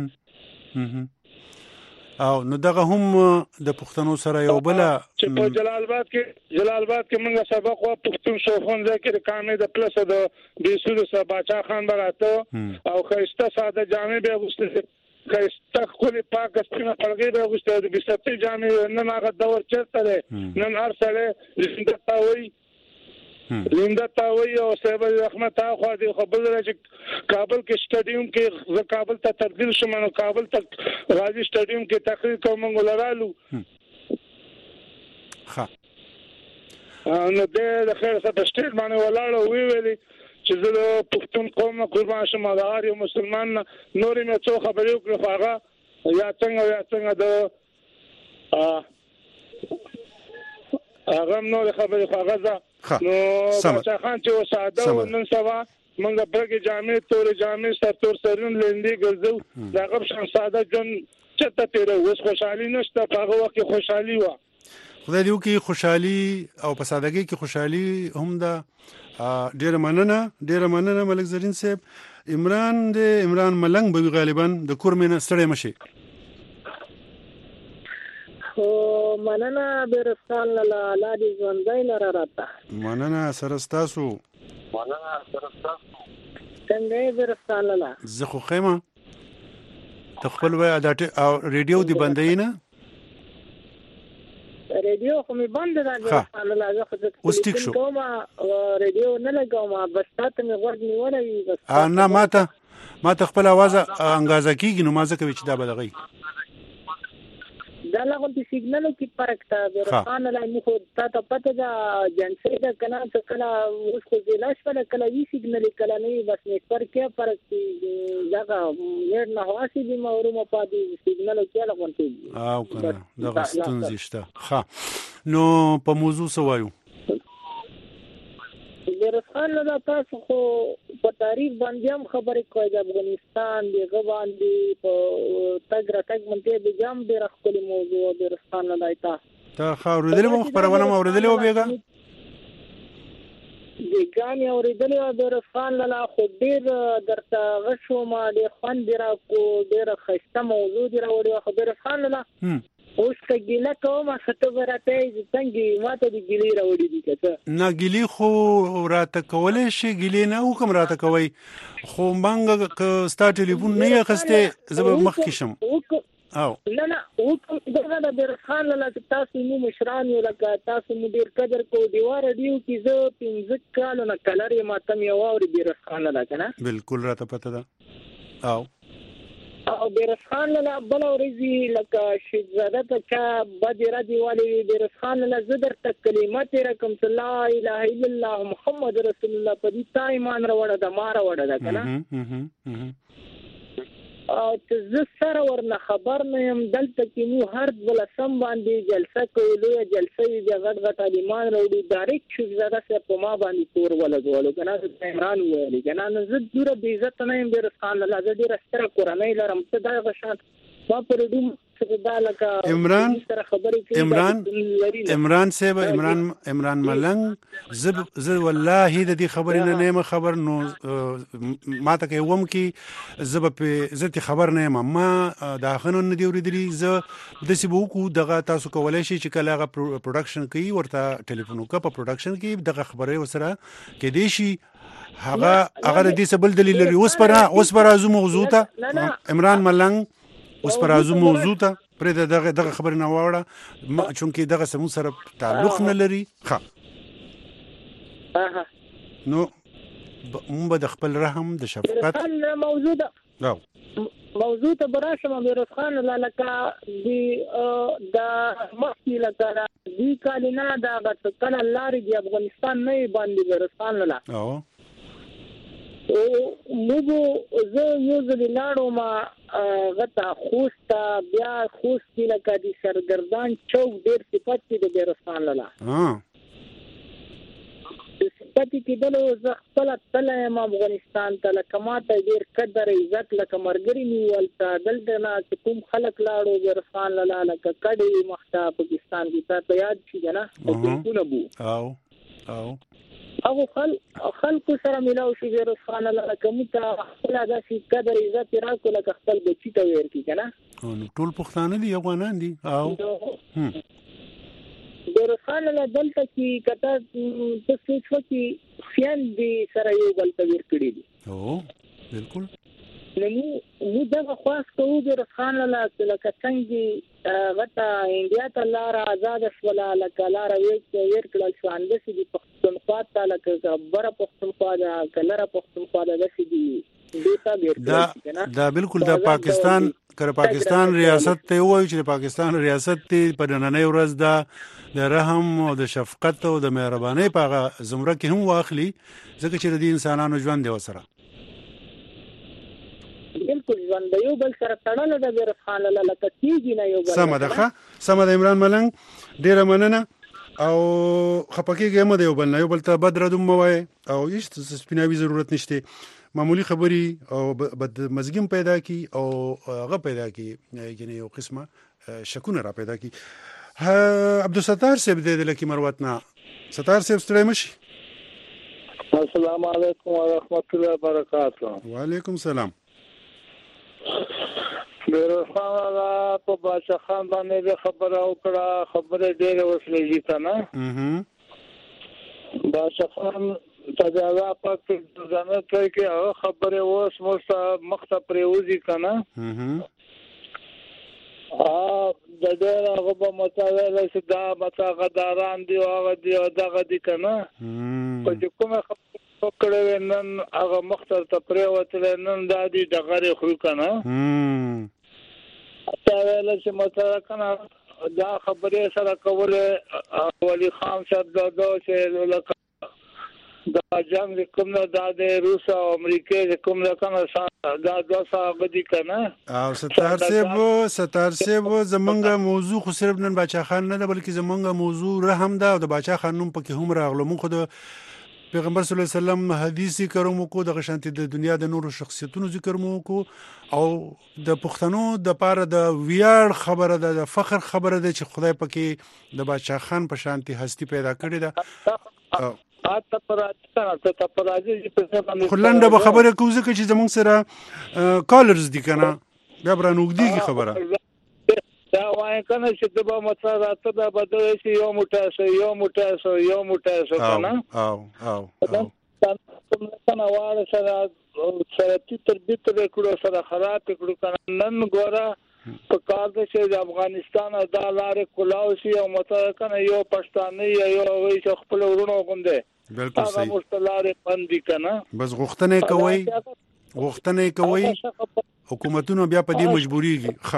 او نو دغه هم د پښتنو سره یو بل چې په جلال آباد کې موږ سبق وا پښتون شوخون ځکه د کامې د پلس د بیسو سره باچا خان براته او خيسته ساده جامع به غوښته خيسته خپل پاکستان پرګې به غوښته د بیسته جامع نن هغه دور چرته ده نن ارسله لیندا تاوي او صاحب رحمت اخو دي خبر راځي کابل کې سټډیوم کې ز کابل ته تبدیل شوم نو کابل ته غازی سټډیوم کې تقریر کوم غولرالو ها نو د خیر سره سټیټ باندې ولاړو ویلي چې زه پښتون قوم قربان شم دا یو مسلمان نورې مې څو خبرې وکړه هغه یا څنګه د هغه نو خبرې هغه نو باچا خان چې وساده نن سبا موږ برګه جامع تور جامع ستور سرون لندې ګرځو داغه شان ساده جون چته تیر اوس خوشحالي نشته هغه وخت خوشحالي و خدای دې وکي خوشحالي او په سادهګۍ کې خوشحالي هم ده. ډېر مننه ملک زرین صاحب. عمران ملنګ به غالبا د کورمنه ستړی مشي. مننه برسال لا دي ژوندۍ لره راته مننه سره تاسو څنګه برسال لا زه خو خیمه تخپل وای اداټ او ریډیو دی بندې نه ریډیو خو می بند ده برسال لا زه خو اوس ټیک شو ریډیو نه لګوم بس تاسو می ورډ نیولې بس نه ماته خپل आवाज انګازه کیږي نو ما ځکه چې دا بدغی دا لغون په سیګنالو کې فرق تا ورخان لا مخ ته پته دا جنسي دا کنه څه کله اوس خو زلاش ولا کله وی سیګنال کله نه بس نیټورک کې فرق دی دا نیر نه واسي دی مورمه پاتې سیګنالو کې لغون ته او کنه دا ستونزې شته. ها نو په موضوع سوایو ورخان لا تاسو خو په تاریخ باندې هم خبرې کوي د افغانستان دی غواندي په تګ منته د جام د رخصلي موضوع د ورخان لا تا خاورېدل مو خبرونه اوریدل و بیګا ګان اوریدل د ورخان لا خو ډیر درته غشو ما د خوان دی را کو ډیر خسته موضوع دی راوړي خو د ورخان لا اوس کګیله کومه خطه ورته څنګه ماته دی ګلی راوړي دي کته نه ګلی خو راته کولې شي ګلی نه حکم راته کوي خو مانګه ستا ټلیفون نه یخسته زب مخ کشم او نه حکم دغه د برخان لا تاسو نو مشران یو لکه تاسو مدیر قدر کو دیوار دیو کی زه 15 کال نه کلر ماته یو اوري برخان لا کنه بالکل راته پته ده او برخان لا بل ورزي لکه شهزاده ته بدر دی والی برخان لا زدر کلمات رقم لا اله الا الله محمد رسول الله په دې تا ایمان راوړه د مار وړه ده کنه او چې سره ورنه خبر نه يم دلته کې نو هر بل سم باندې جلسه کوي جلسه یې غټ ایمان راوړي ډایرکټ شهزاده سره په ما باندې تور ولګولو کنه عمران ویلي کنه نو زه دوره به عزت نه يم برخان لا زه ډیره ستره کورنۍ لرم ته دا غشات ما پر دوم عمران صاحب عمران ملنګ زه والله د دې خبرې نه خبر نو ما ته کوم کې زه خبر نه ما دا خنون نه دی ورېدلی زه د سیبو کو دغه تاسو کولای شي چې کله هغه پروډکشن کوي ورته ټلیفون وکړه په پروډکشن کې دغه خبره وسره کې دی شي هغه د دې سبل دلیل لري اوس پر ازو موضوع ته عمران ملنګ اوس پر ازو موضوع ته پرې دغه خبر نه واوړه چونکې دغه سمون سره تعلق نه لري. نو مونږ به د خپل رحم د شفقت موضوع ته براشم بیروز خان لکه د مخکې لکه دی کالینا د کله لارې د افغانستان نه باندې بیروز خان لاله موږ زه یو ځل لاړم غته خوسته بیا خوستي لکه د سرګردان چوک ډیر صفت دی د بیروز خان لاله پتی کېدلو زه خپل تلم افغانستان ته لکه ماته ډېر قدر عزت لکه مرګري نیول ته دلته نه چې کوم خلک لاړو بیروز خان لاله لکه کډې مخته پاکستان کې ته یاد شي نه ټلیفون بو هغه خلکو سره ملاو شي بیروز خان لاله کوم ته خپل داسې قدر عزت راکو لکه خپل بچی ته ویر کی کنه ټول پښتانه دي افغانان دي بیروز خان له دلته کې کته څه څه چې خیان دي سره یو بل تغیر کړی دي بالکل نو دا خاص کوو بیروز خان له لکه څنګه غته انډیا ته لار آزاد شولا لکه لار ویر کړل شو اندسي د پښتونخوا ته لکه بره پښتونخوا دا کلره پښتونخوا د سې دا بالکل د پاکستان پاکستان ریاست ته وایي چې پاکستان ریاست ته په نننۍ ورځ د رحم او د شفقت او د مهربانۍ په زمره کې هم واخلي ځکه چې د انسانانو ژوند دی وسره بالکل ژوند یو بل سره تړل د بیروز خان لاله لکه کېږي نه یو بل سمه د عمران ملنګ ډیره مننه او خپکیږي هم د یو بل ته بد ردوم وای او هیڅ سپیناوي ضرورت نشته معمولی خبري او بد مزګم پیدا کی او هغه پیدا کی یعنی یو قسمه شکونه را پیدا کی. عبدالستار صاحب دې لکه مروتنا ستار صاحب ستړي مشي. السلام علیکم ورحمت الله وبرکاته. وعلیکم السلام. بیروز خان په بادشاہ خان باندې خبره وکړه خبره ډېره وسلېږي کنه بادشاہ خان تجاوز پکې ځنه کوي کې خبره اوس مخته پریوزي کنه د ډېر هغه په متاوله چې دا متغداران دی او دغه دي کنه په کومه خبره کړو نن هغه مخته ته پریوتل نن د دې دغه خو کنه متاوله چې متاوله کنه دا خبره سره کوله ولی خان صاحب دا چې لکه دا جنگ کوم نه د روس او امریکا کوم نه کنه دا دوسه غدي کنه او ستار سیب زمونږه موضوع خو صرف نن بچا خان نه بلکې زمونږه موضوع رحم ده او د بچا خانم پکې هم راغلو مونږ خو د پیغمبر صلی الله علیه وسلم حدیث ذکر مو کو د شانتي د دنیا د نورو شخصیتونو ذکر مو کو او د پښتنو د پاره د ویاړ خبره ده د فخر خبره ده چې خدای پکې د بچا خان په شانتي هستی پیدا کړی ده خلنده به خبره کوزه چې زمونږ سره کالرز دي کنه بیا برانوګدي خبره دا وای کنه چې د به متصاراته به بدل شي یو موټه کنه کنه واره سره تربیت وکړو سره خراب کړو کنه نن ګوره په کار د چې د افغانستان د لارې کلاو شي او متأ کنه یو پښتانه یو وی چې خپل ورونو غونډه بالکل صحیح هغه مستلاره باندې کنه بس غوښتنه کوي حکومتونو بیا په دې مجبوريږي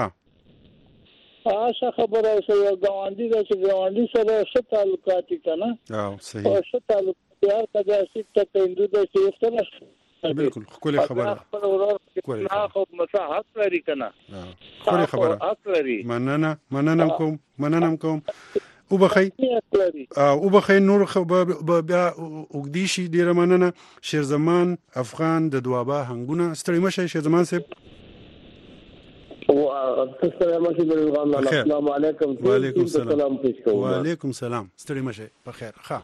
ښه خبره اوسه غواندي د چې غواندي سره څه تعلقات کنه صحیح څه تعلقات هر کله چې ته هندو د چې بالکل خپل خبره خو مساحت لري کنه خپل خبره مننه کوم او بخیر نور بیا وګدي شي ډیره مننه شیرزمان افغان د دوابه هنګونه ستړي مشه شیرزمان صاحب السلام علیکم وعلیکم السلام ستړي مشه په خیر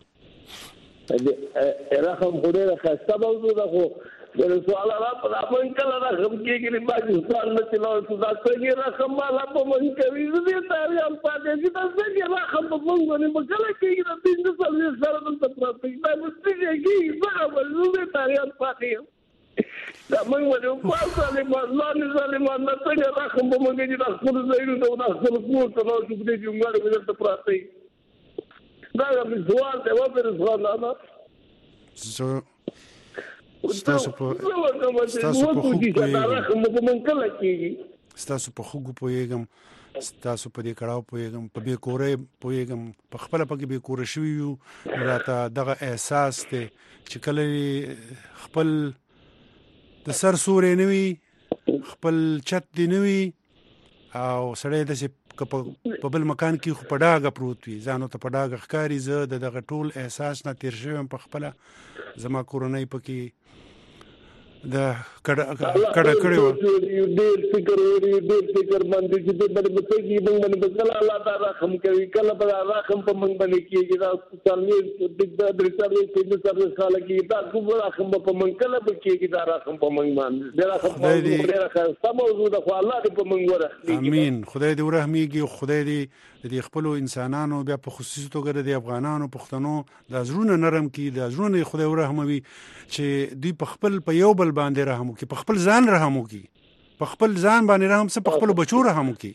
رقم خوري خاصه موضوع ده خو د سوال را په اپن کله رقم کېږي باندې سوال نه چلو دا کوي رقم مالا په مونږ کوي دې تاریخ پاتې دي دا څنګه رقم په مونږ باندې کله کېږي د دې څه سره د پروتې دا مستګي زه به دې تاریخ پاتې دا موږ ولې ظالمان نه څنګه راخم په موږ دي د خپل ځایونو ته د خپل کور ته نو چې دې جونګړې مې درته پراته دا مې سوال دی و پر سوال نه ستاسو په خوګو پوهېږم ستاسو په دې کړهو پوهېږم په بې کورۍ پوهېږم په خپله پکې بې کوره شوي یو راته دغه احساس دی چې کله خپل د سر سورې نه وي خپل چت دی نه وي او سړی داسې په بل مکان کې خو په ډاګه پروت وي ځانو ته په ډاګه ښکاري زه د دغه ټول احساس نه تېر شوی یم په خپله زما کورنۍ پکې د کډه کړې وه ډېر فکر باندې چې دې باندې بسېږي موږ باندې به کله الله تعالی رحم کوي کله به رحم په موږ باندې کېږي دا څلوېښت کاله کېږي دا کوم رحم به په موږ کله به کېږي دا رحم په موږ باندې ډېره ښایسته موضوع ده خو الله دې په موږ ورحمېږي امین خدای دې ورحمېږي خدای دې د خپلو انسانانو بیا په خصوصي توګه د افغانانو پښتنو د زړونه نرم کړي د زړونه خدای ورحموي چې دوی په خپل په یو بل باندې رحم وکړي په خپل ځان رحم وکړي په خپل ځان باندې رحم څه په خپل بچو رحم وکړي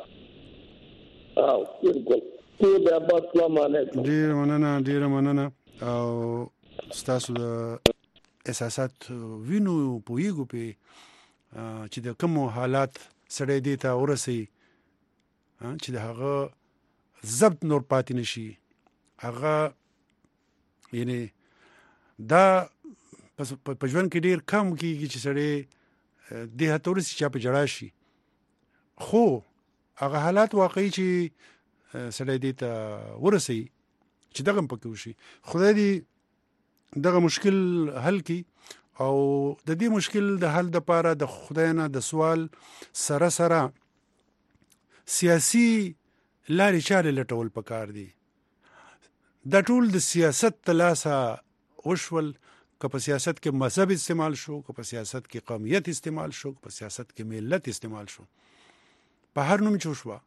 ډېره مننه او ستاسو د احساسات وینو پوهېږو پې چې د کومو حالات سړی دې ته ورسوي چې د هغه ضبط نور پاتې نشي هغه یعنی دا په ژوند کې ډېر کم کېږي چې سړی دې حد ته ورسي چې په ژړا شي خو هغه حالات واقعي چې سړی دې ته ورسوي چې دغه هم پکې وشي خدای دې دغه مشکل حل کړي او د دې مشکل د حل دپاره د خدای نه د سوال سره سیاسي لارې چارې لټول پکار دي دا ټول د سیاست تلاسه وشول که په سیاست کې مذهب استعمال شو که په سیاست کې قومیت استعمال شو که په سیاست کې ملت استعمال شو په هر نوم چې وشوه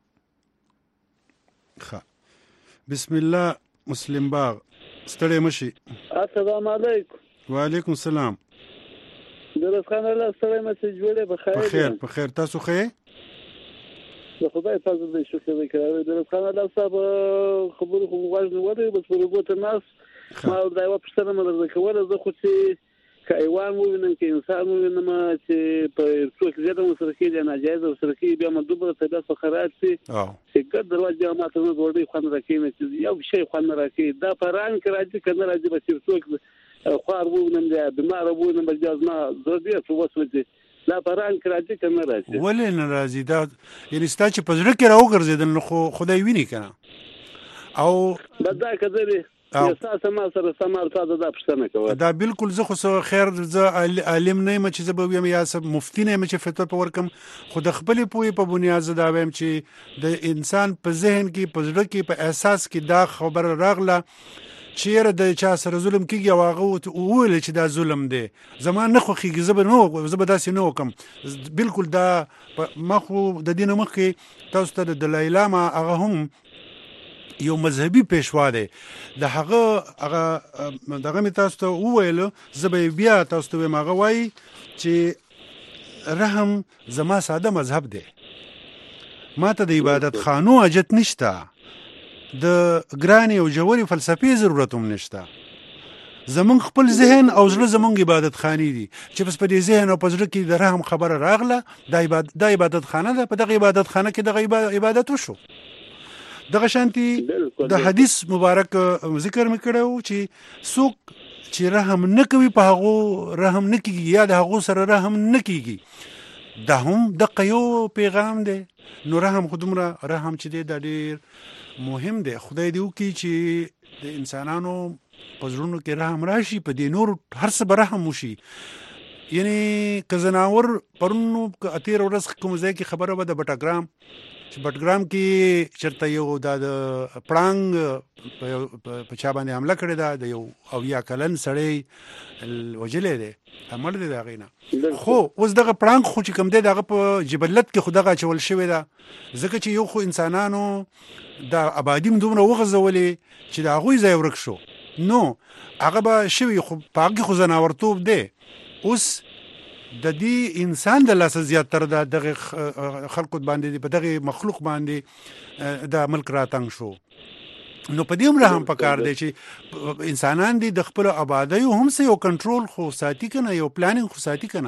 بسم الله مسلم باغ ستړی مشي السلام علیکم وعلیکم السلام درس خان الله ستړی مشي جوړه په خیر تاسو ښه د خدای فضل دې شکر وکړئ درس خان الله صاحب خبرو خو غواړم وره بس ورغوته ناس ما دا یو پښتنه مده کوله زه خو چې کایوان وینم کې انسان وینم چې په څوک زیاده سره کې نه جایز سره کې بیا مدوبره طبيعت خراب شي چې ګر دروازه ماته نه وړي خوان راکې نه چې یو شی خوان راکې دا پران کې راځي کنه راځي به څوک خوار وینم دا بیمار وینم به جاز نه زړه څه وسوځي لا پران کې راځي کنه راځي ولې نه راځي دا یعنی ستا چې په زړه کې راوګرځیدل خو خدای ویني کنه او دا کده اساسا ما سره سمار تاسو دا پښتنه کوي دا بالکل زه خو خیر زه عالم نه یم چې زه به یم یا مفتی نه یم چې فتوا په ورکم خو د خپلې پوهې په بنیاد زه دا وایم چې د انسان په ذهن کې په زړه کې په احساس کې دا خبره راغله چیرې د چا سره ظلم کېږي او هغه وویل چې دا ظلم دی زما نه خوښېږي زه به داسې نه وکړم بالکل دا ما خو د دې نه مخکې تاسو ته د دلای لاما هغه هم یو مذهبي پیشوا دی د هغه دغه مې تاسو ته وویل زه به بیا تاسو ته وایم هغه وایي چې رحم زما ساده مذهب دی ما ته د عبادت خانو حاجت نشته د ګرانې او ژورې فلسفې ضرورت هم نشته زمونږ خپل ذهن او زړه زمونږ عبادت خانې دي چې بس په دې ذهن او په زړه کې د رحم خبره راغله دا عبادت خانه ده په دغه عبادت خانه کې دغه عبادت وشو دغه شانتي د حدیث مبارک ذکر مکړو چې څوک چې رحم نه کوي په هغه رحم نه کیږي یا د هغه سره رحم نه کیږي دا هم د قیو پیغام دی نو رحم خودمره رحم چې دی دا ډیر مهم دی خدای دې وکړي چې د انسانانو په زړونو کې رحم راشي په دې نور هر څه به رحم وشي یعنی که زناور پرونو اتیر ورځ کوم ځای کې خبره وه د بټګرام بټګرام کې چرته یو دا د پړانګ په چا باندې حمله کړې ده د یو 70 کلن سړی وجلې دی عمل دی د هغې نه خو اوس دغه پړانګ خو چې کوم دی دغه په جبلت کې خو دغه اچول شوې ده ځکه چې یو خو انسانانو د آبادي هم دومره وغځولې چې د هغوی ځای ورک شو نو هغه به شوي خو په هغې خو ځناورتوب دی اوس د دې انسان د لاس زیاتره د دغه خلکو باندې په دغه مخلوق باندې د ملک راتنګ شو. نو په دې هم رحم پکار دی چې انسانان دي د خپل آبادی هم سه یو کنټرول خو ساتي کنه، یو پلانینګ خو ساتي کنه.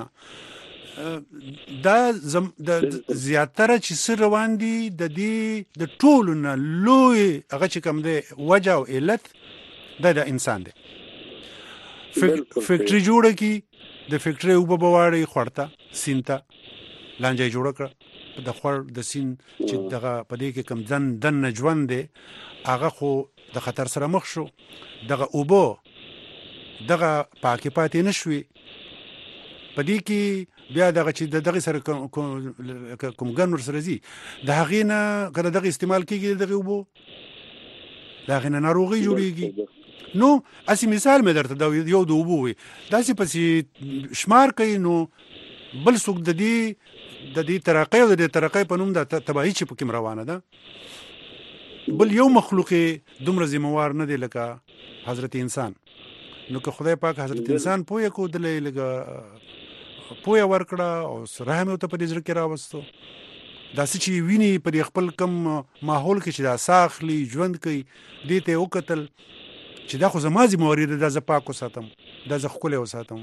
دا د زیاتره چې سر روان دي د دې د ټولو نه لوی هغه چې کوم دی وجه او علت د انسان دی. فیکټری جوړه کی د فیکټری او بواړی خورته سینته لانجه جوړه کړه د خور د سین چې دغه پدې کې کم دن ژوند دی هغه خو د خطر سره مخ شو. دغه اوبو دغه پاکي پاتې نشوي پدې کې بیا دغه چې دغه سره کوم ګنور سره زی د هغې نه کله دغه استعمال کیږي دغه اوبو د هغې نه ناروغي جوړیږي. نو اسی مثال مې درته یو د اوبو وي داسې پسې شمار کوي نو بل څوک د دې ترقۍ او د دې ترقۍ په نوم د تباهي چې پکې روانه ده بل یو مخلوق دومره ذمہوار نه دی لکه حضرت انسان. نو که خدای پاک حضرت انسان پوهه کو دلې لګه پوهه ورکړه او رحم ته په دې ځل کې راوستو داسې چې ویني په خپل کم ماحول کې چې دا ساخلی ژوند کوي دې ته وکتل چې دا خو زما ذمہواری ده د پاک وساتم د ز خپل وساتم.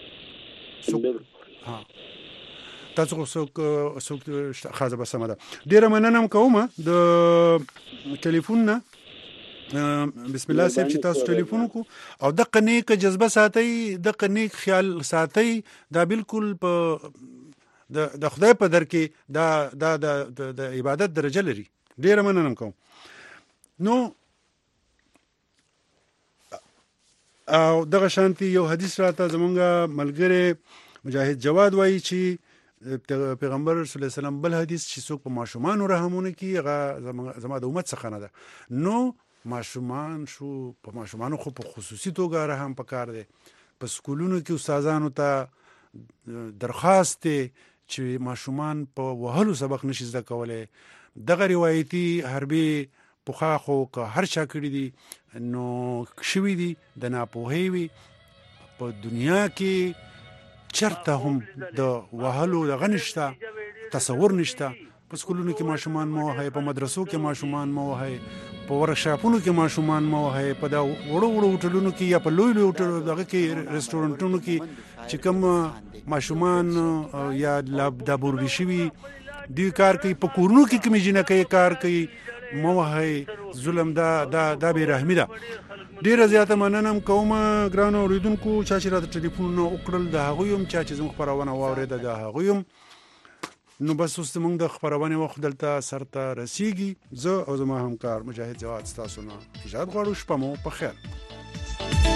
ها تاسو څوک خاصه بسمه ده. ډیره مننه کوم د ټلیفون نه بسم الله صاحب چې تاسو ټلیفون کو او د قنیک جذبه ساتي د قنیک خیال ساتي دا بالکل په د خدای په در کې د عبادت درجه لري. ډیره مننه کوم. نو او دغه شانتي یو حدیث راته زمونږ ملګری مجاهد جواد وایي چې پیغمبر صلی الله علیه وسلم بل حدیث چې څوک په ماشومان رحمونه کوي هغه زما د امت څخه نه ده. نو ماشومان شو په ماشومانو خو په خصوصي توګه رحم پکار دی. په سکولونو کې استادانو ته درخواست دی چې ماشومان په وهلو سبق نشي زده کولای. دغه روایتي حربي پوخا خو که هر چا کړی دي نو شوي دي د ناپوهۍ وي په دنیا کې چرته هم د وهلو دغه نشته تصور نشته. په سکولونو کې ماشومان مو وهئ، په مدرسو کې ماشومان مو وهئ، په ورکشاپونو کې ماشومان مو وهئ، په دا وړو وړو هوټلونو کې یا په لوی لوی هوټلو دغه کې رستورانټونو کې چې کوم ماشومان یا د بورډي شوي دوی کار کوي، په کورونو کې کومې جنکۍ کار کوي مو وهئ. ظلم دا بې رحمي ده. ډیره زیاته مننه کوم ګرانو اوریدونکو چا چې راته ټلیفونونه وکړل د هغوی هم چا چې زموږ خپرونه واورېده د هغوی هم. نو بس اوس زموږ د خپرونې وخت دلته سرته رسیږي. زه او زما همکار مجاهد جواد ستاسو نه اجازه غواړو. شپه مو په خیر.